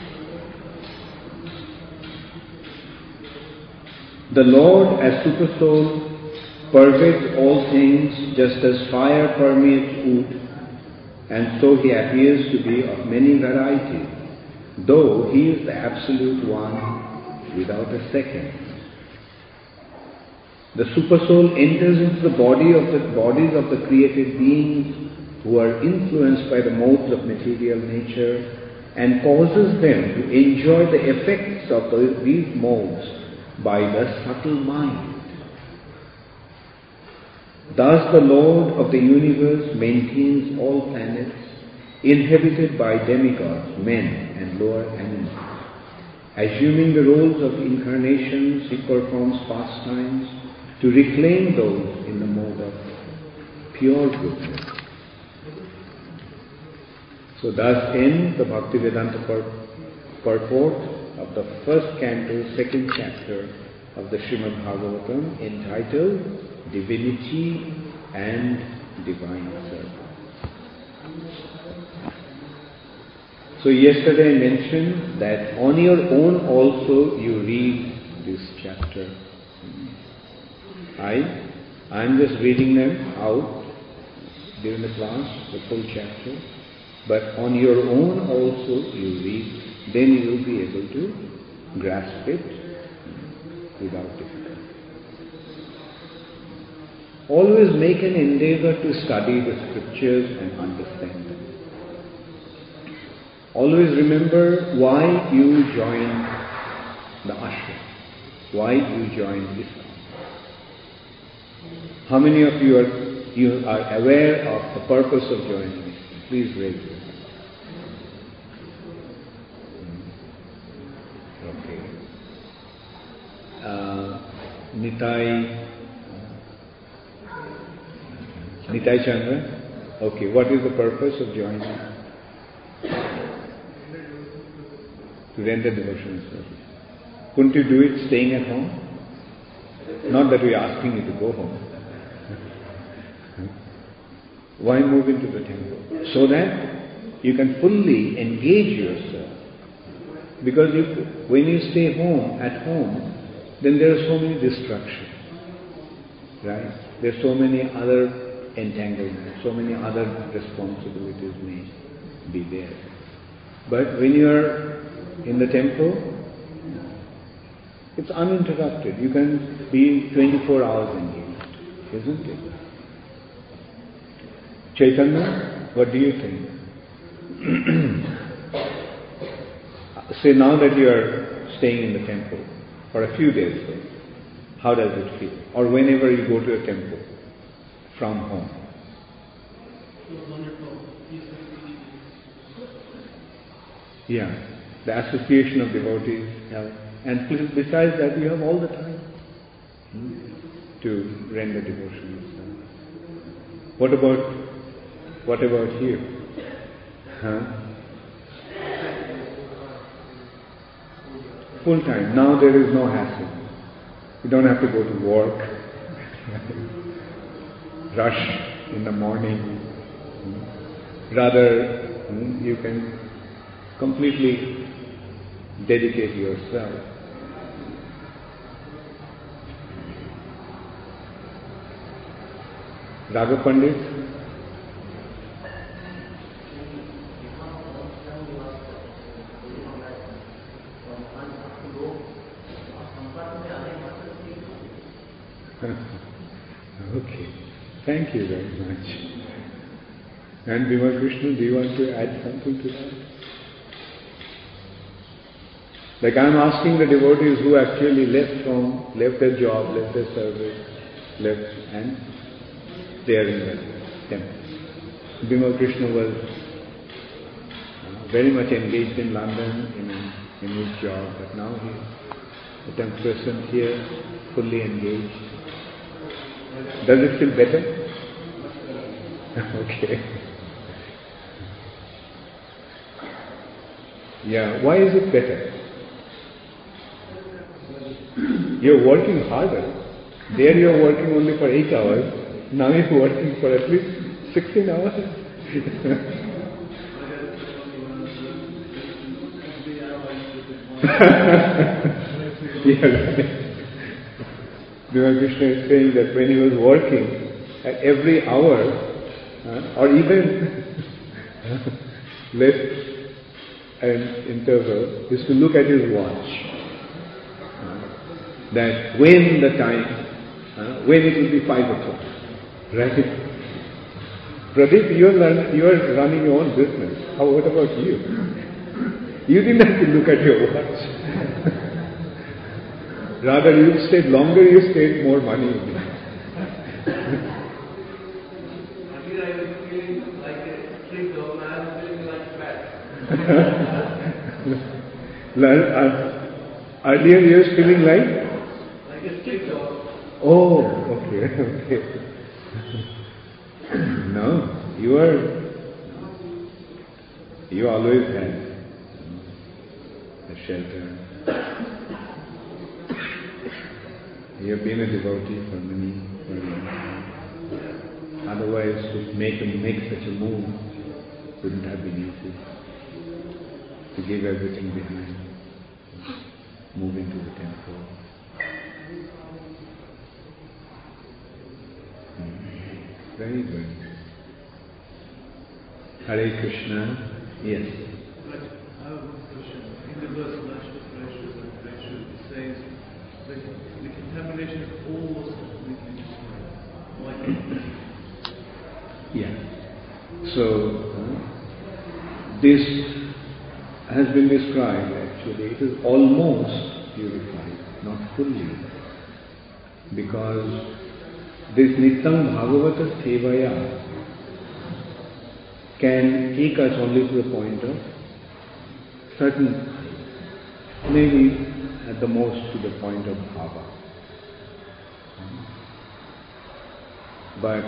The Lord as Supersoul pervades all things just as fire permeates wood, and so he appears to be of many varieties, though he is the Absolute One without a second. The Supersoul enters into the body of the bodies of the created beings who are influenced by the modes of material nature and causes them to enjoy the effects of the, these modes by the subtle mind. Thus the Lord of the universe maintains all planets inhabited by demigods, men and lower animals. Assuming the roles of incarnations, he performs pastimes to reclaim those in the mode of pure goodness. So thus ends the Bhaktivedanta pur- purport of the first canto, second chapter of the Srimad Bhagavatam, entitled Divinity and Divine Service. So yesterday I mentioned that on your own also you read this chapter. I I am just reading them out during the class, the full chapter. But on your own also you read, then you will be able to grasp it without difficulty. Always make an endeavor to study the scriptures and understand them. Always remember why you joined the ashram, why you joined Islam. How many of you are you are aware of the purpose of joining Islam? Please raise your hand. Okay. Uh, Nitai, Nitai Chandra. Okay, what is the purpose of joining? To render devotional service. Couldn't you do it staying at home? Not that we are asking you to go home. Why move into the temple? So that you can fully engage yourself. Because you, when you stay home, at home, then there are so many distractions. Right? There are so many other entanglements, so many other responsibilities may be there. But when you are in the temple, it's uninterrupted. You can be twenty-four hours engaged, isn't it? Chaitanya, what do you think? Say now that you are staying in the temple for a few days, how does it feel? Or whenever you go to a temple from home. Yeah, the association of devotees, yeah. And besides that, you have all the time hmm, to render devotion. What about what about here? Huh? Full time. Now there is no hassle. You don't have to go to work. Rush in the morning. Rather, you can completely dedicate yourself. Raghav Pandit? Okay. Thank you very much. And Bimal Krishna, do you want to add something to that? Like I am asking the devotees who actually left home, left their job, left their service, left and they are in the temple. Bimal Krishna was very much engaged in London in, in his job, but now he is the tenth person here, fully engaged. Does it feel better? Okay. Yeah, why is it better? You're working harder. There you're working only for eight hours. Now you're working for at least sixteen hours. Yeah, right. Deva Krishna is saying that when he was working, at every hour, uh, or even less an interval, is to look at his watch. Uh, that when the time, uh, when it will be five o'clock. Right? Pradeep, you are, learn, you are running your own business. How, what about you? You didn't have to look at your watch. Rather, you stayed longer, you stayed more money. I think I was feeling like a street dog, and I was feeling like fat. Earlier you were feeling like? Like a street dog. Oh, okay, okay. No, you are, you always had a shelter. You have been a devotee for many, for a long time. Otherwise, to make, a, make such a move wouldn't have been easy. To give everything behind, move into the temple. Hmm. Very good. Hare Krishna. Yes. I have one question. In the verse Nashta Precious and Precious, it says the, the contamination of all the substitutes. Why can't Yeah. So, uh, this has been described actually. It is almost purified, not fully. Because this Nityam Bhagavata Sevaya can take us only to the point of certain, maybe at the most to the point of bhava. But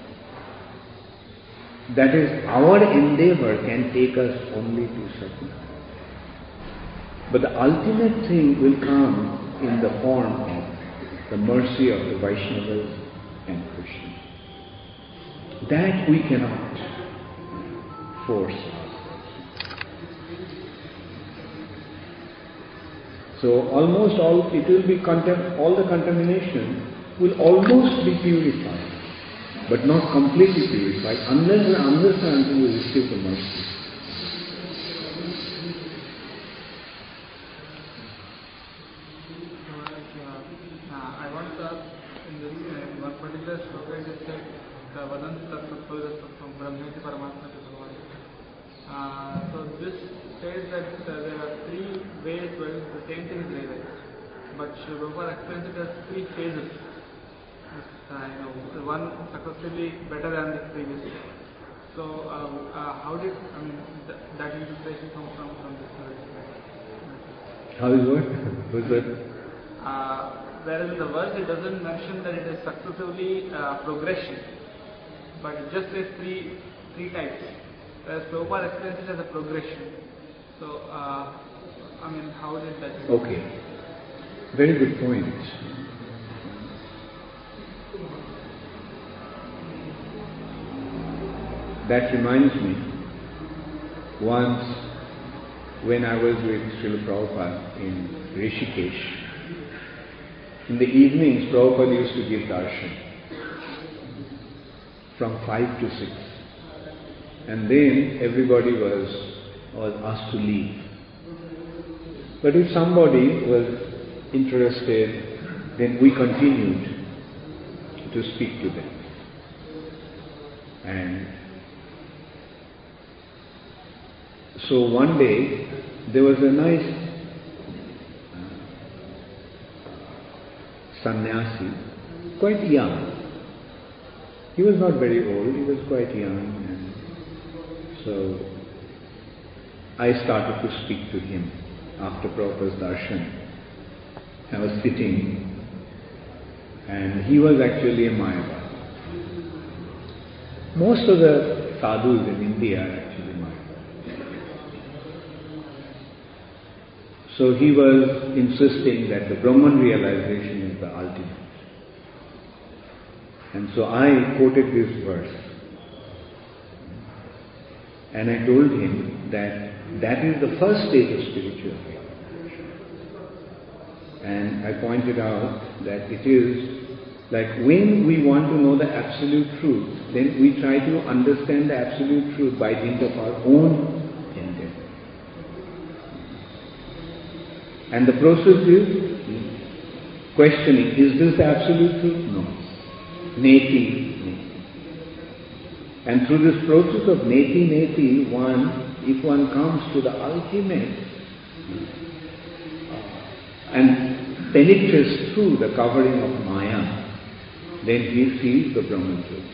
that is, our endeavor can take us only to certain. But the ultimate thing will come in the form of the mercy of the Vaishnavas and Krishna. That we cannot force. So almost all, it will be, contem- all the contamination will almost be purified, but not completely purified unless and unless and until we receive the mercy. I want to ask, in this in one particular sloka it is said, Vadanti Tattva from Brahmeti Paramatma to Bhagavan. Uh, so this says that uh, there are three ways where the same thing is realized. But Srila Prabhupada explains it as three phases. Uh, you know, one successively better than the previous. So uh, uh, how did, I mean, th- that interpretation come from, from this verse? How is what? Who's that? Uh, whereas in the verse it doesn't mention that it is successively uh, progression, but it just says three three types. Whereas Prabhupada explains it as a progression. So, uh, I mean, how did that? Okay, very good point. That reminds me, once when I was with Srila Prabhupada in Rishikesh, in the evenings Prabhupada used to give darshan from five to six, and then everybody was, was asked to leave. But if somebody was interested, then we continued to speak to them. And so one day there was a nice uh, sannyasi, quite young. He was not very old, he was quite young, and so I started to speak to him after Prabhupada's darshan. I was sitting, and he was actually a Mayavad. Most of the sadhus in India are actually Mayavad. So he was insisting that the Brahman realization is the ultimate. And so I quoted this verse. And I told him that that is the first stage of spiritual realization. And I pointed out that it is like when we want to know the absolute truth, then we try to understand the absolute truth by dint of our own endeavor. And the process is questioning, is this the absolute truth? No. Neti, neti. And through this process of neti, neti, one, if one comes to the ultimate and penetrates through the covering of Maya, then he sees the Brahman Jyoti.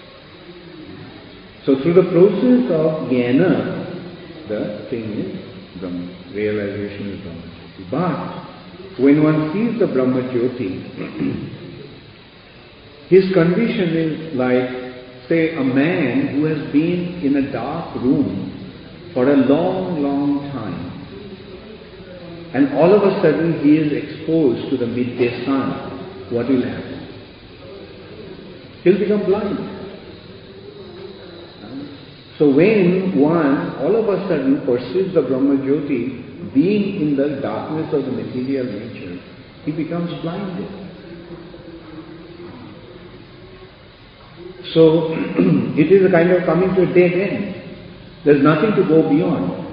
So through the process of jnana, the thing is Brahman, realization is Brahman Jyoti. But when one sees the Brahma Jyoti, his condition is like, say, a man who has been in a dark room for a long, long time. And all of a sudden he is exposed to the midday sun. What will happen? He'll become blind. So when one all of a sudden perceives the Brahma Jyoti being in the darkness of the material nature, he becomes blinded. So it is a kind of coming to a dead end. There's nothing to go beyond.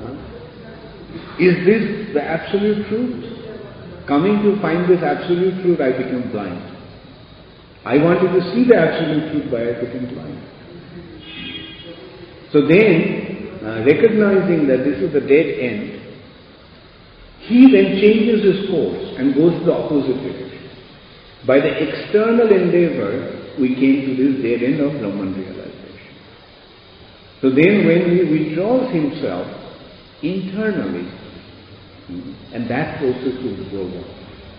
Is this the absolute truth? Coming to find this absolute truth, I become blind. I wanted to see the absolute truth, but I became blind. So then, uh, recognizing that this is the dead end, he then changes his course and goes the opposite direction. By the external endeavor, we came to this dead end of Brahman realization. So then when he withdraws himself internally, and that process will go on.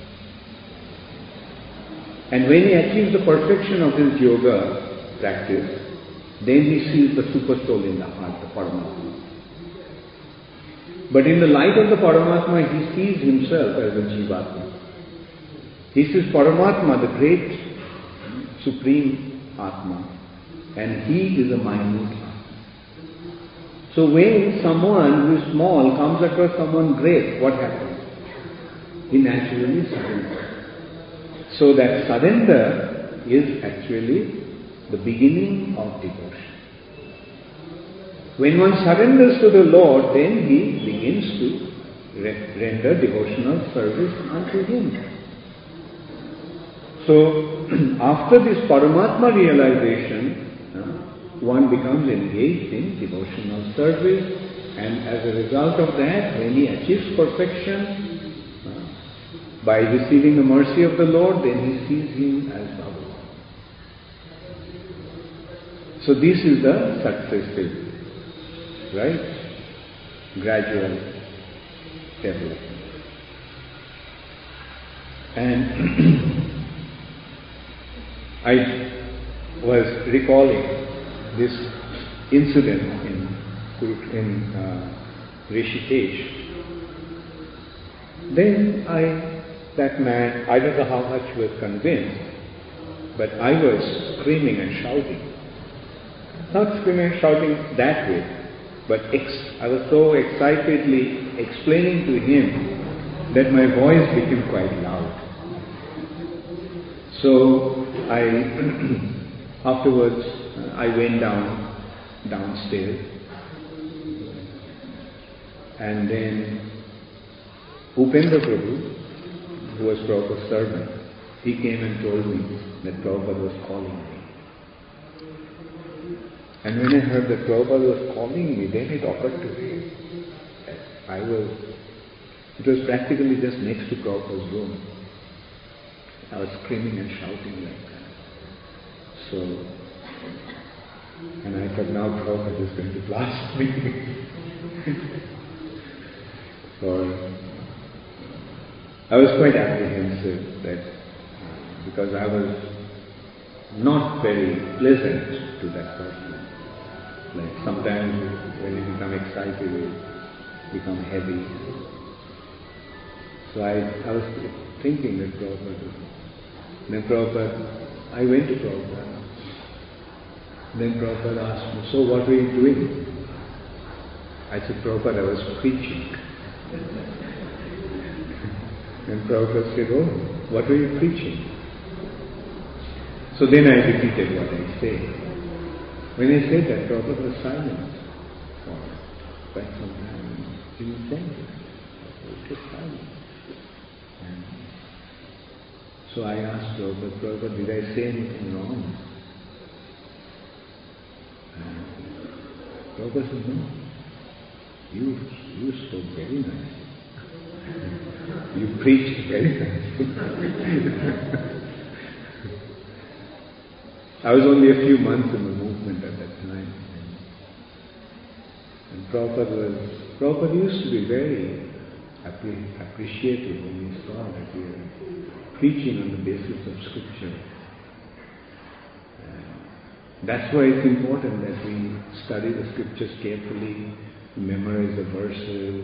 And when he achieves the perfection of his yoga practice, then he sees the super soul in the heart, the Paramatma. But in the light of the Paramatma, he sees himself as a Jivatma. He sees Paramatma, the great supreme Atma, and he is a minute Atma. So when someone who is small comes across someone great, what happens? He naturally surrenders. So that surrender is actually the beginning of devotion. When one surrenders to the Lord, then he begins to re- render devotional service unto Him. So, after this Paramatma realization, uh, one becomes engaged in devotional service, and as a result of that, when he achieves perfection, uh, by receiving the mercy of the Lord, then he sees Him as Bhagavan. So this is the successive, right? Gradual development. And I was recalling this incident in, in uh, Rishikesh. Then I, that man, I don't know how much was convinced, but I was screaming and shouting. Not screaming and shouting that way, but ex- I was so excitedly explaining to him that my voice became quite loud. So I, afterwards, uh, I went down, downstairs, and then Upendra Prabhu, who was Prabhupada's servant, he came and told me that Prabhupada was calling me. And when I heard that Prabhupada was calling me, then it occurred to me that I was, it was practically just next to Prabhupada's room. I was screaming and shouting like that. So, and I thought now Prabhupada is going to blast me. So, I was quite apprehensive that, uh, because I was not very pleasant to that person. Like sometimes when you become excited, you become heavy. So I, I was thinking that Prabhupada, then Prabhupada, I went to Prabhupada. Then Prabhupada asked me, so what were you doing? I said, Prabhupada, I was preaching. And Prabhupada said, oh, what were you preaching? So then I repeated what I said. When I said that, Prabhupada was silent for quite some time. He didn't say anything. He was just silent. And so I asked Prabhupada, Prabhupada, did I say anything wrong? And Prabhupada said, no. You, you spoke very nicely. You preached very nicely. I was only a few months in the movement at that time. And Prabhupada was, Prabhupada used to be very appre- appreciative when he saw that we were preaching on the basis of scripture. And that's why it's important that we study the scriptures carefully, memorize the verses.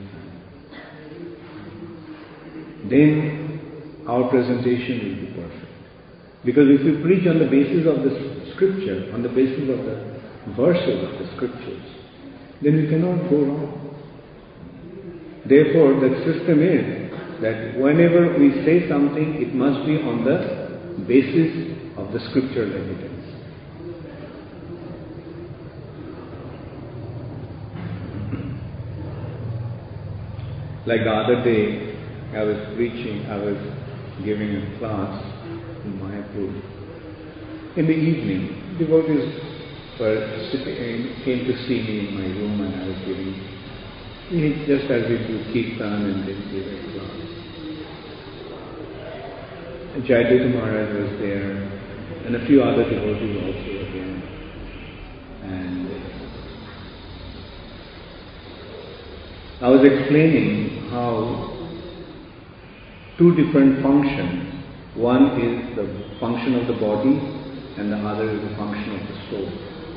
Then our presentation will be perfect. Because if we preach on the basis of the scripture, on the basis of the verses of the scriptures, then we cannot go wrong. Therefore, the system is that whenever we say something, it must be on the basis of the scriptural evidence. Like the other day, I was preaching, I was giving a class in Mayapur. In the evening, devotees were sitting, came to see me in my room and I was giving, just as we do kirtan and then give a class. Jayadeva Maharaj was there and a few other devotees also were there. And I was explaining how two different functions. One is the function of the body and the other is the function of the soul.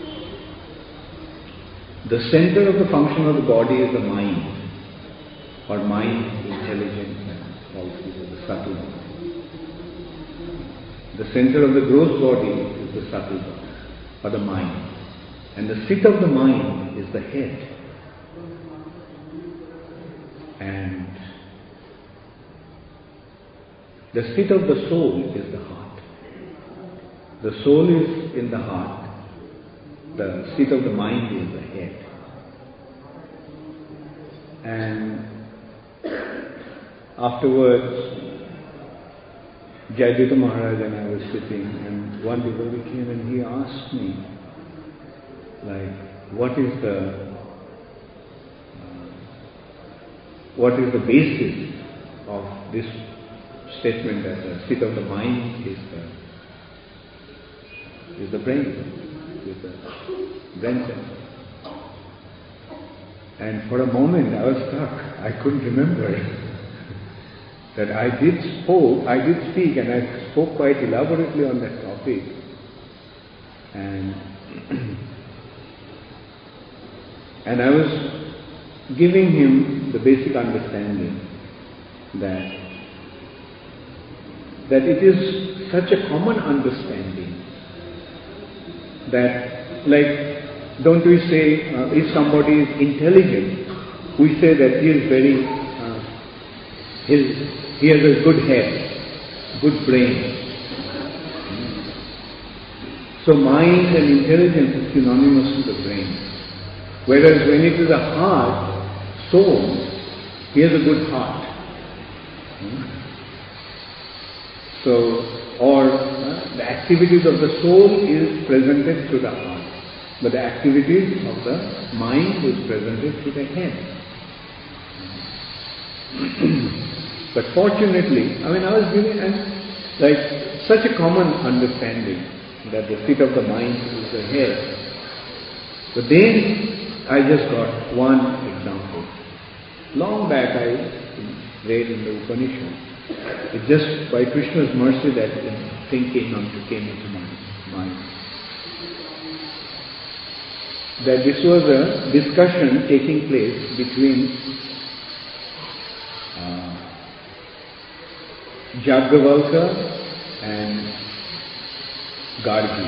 The center of the function of the body is the mind, or mind, intelligence, and all these are the subtle body. The center of the gross body is the subtle body, or the mind. And the seat of the mind is the head. And the seat of the soul is the heart. The soul is in the heart. The seat of the mind is the head. And afterwards, Jayadeva Maharaj and I were sitting, and one devotee came and he asked me, like, what is the uh, what is the basis of this statement that the seat of the mind is the is the brain, is the brain center. And for a moment I was stuck. I couldn't remember that I did spoke, I did speak, and I spoke quite elaborately on that topic. And and I was giving him the basic understanding that that it is such a common understanding that, like, don't we say, uh, if somebody is intelligent, we say that he is very, uh, his, he has a good head, good brain. So mind and intelligence is synonymous to the brain. Whereas when it is a heart, soul, he has a good heart. So, or uh, the activities of the soul is presented through the heart, but the activities of the mind is presented through the head. But fortunately, I mean, I was giving and like such a common understanding that the seat of the mind is the head. But then I just got one example. Long back I read in the Upanishad. It's just by Krishna's mercy that the thing came, onto, came into my mind. That this was a discussion taking place between uh, Jaggavalkya and Gargi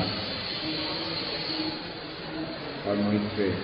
or Maitreya.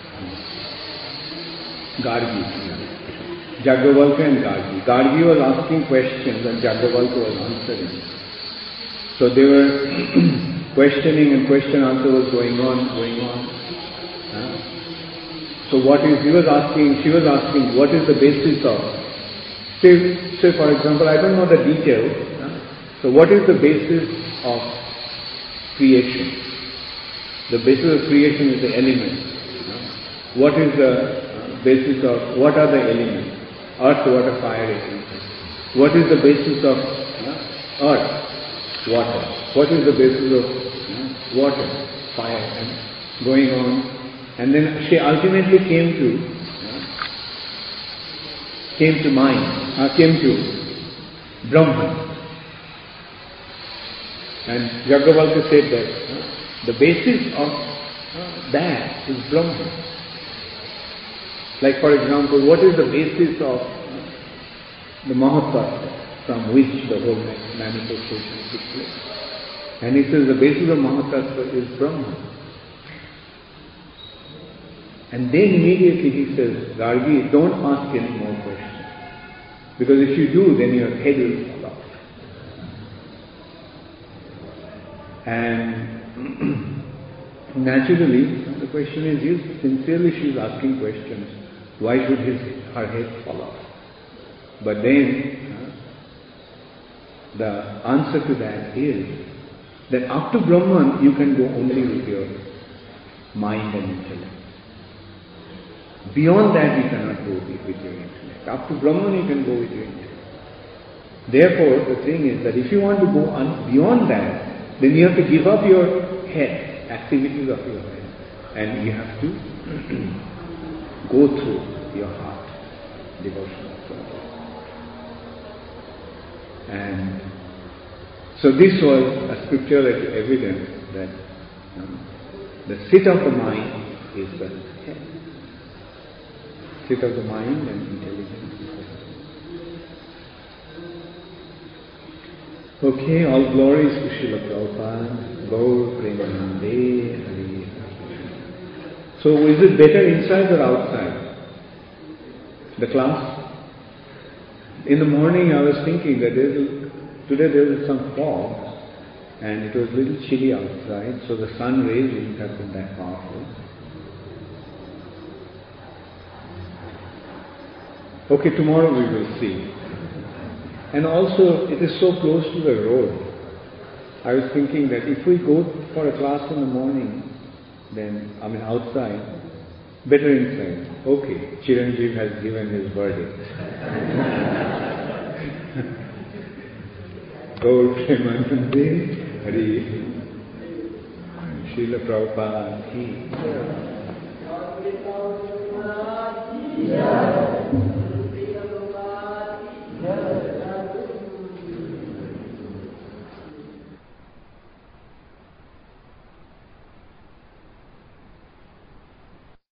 Gargi, yeah. Jaggavalkya and Gargi. Gargi was asking questions and Jaggavalkya was answering. So they were questioning and question answer was going on, going on. Huh? So what is, he was asking, she was asking, what is the basis of, say, say for example, I don't know the details, huh? So what is the basis of creation? The basis of creation is the elements. Huh? What is the uh, basis of, what are the elements? Earth, water, fire, elements. What is the basis of uh, earth? Water. What is the basis of uh, water? Fire. And going on. And then she ultimately came to, uh, came to mind, uh, came to Brahman. And Jaggavalkya said that uh, the basis of uh, that is Brahman. Like for example, what is the basis of uh, the Mahatattva from which the whole manifestation took place? And he says the basis of Mahatattva is Brahman. And then immediately he says, Gargi, don't ask any more questions. Because if you do, then your head will fall off. And naturally, the question is, yes, sincerely she is asking questions. Why should his, her head fall off? But then, uh, the answer to that is that up to Brahman you can go only with your mind and intellect. Beyond that you cannot go with, with your intellect. Up to Brahman you can go with your intellect. Therefore, the thing is that if you want to go on beyond that, then you have to give up your head, activities of your head, and you have to go through your heart, devotion of God. And so this was a scriptural evidence that um, the seat of the mind is the head. Seat of the mind and intelligence is the head. Okay, all glories to Srila Prabhupada, Gaur Premanande, Hari. So is it better inside or outside? The class? In the morning I was thinking that there is, today there was some fog and it was a little chilly outside, so the sun rays didn't have been that powerful. Okay, tomorrow we will see. And also it is so close to the road. I was thinking that if we go for a class in the morning, then, I mean outside, better inside. Okay, Chiranjeev has given his verdict. Gaur Premanande, Hari. Srila Prabhupada ki.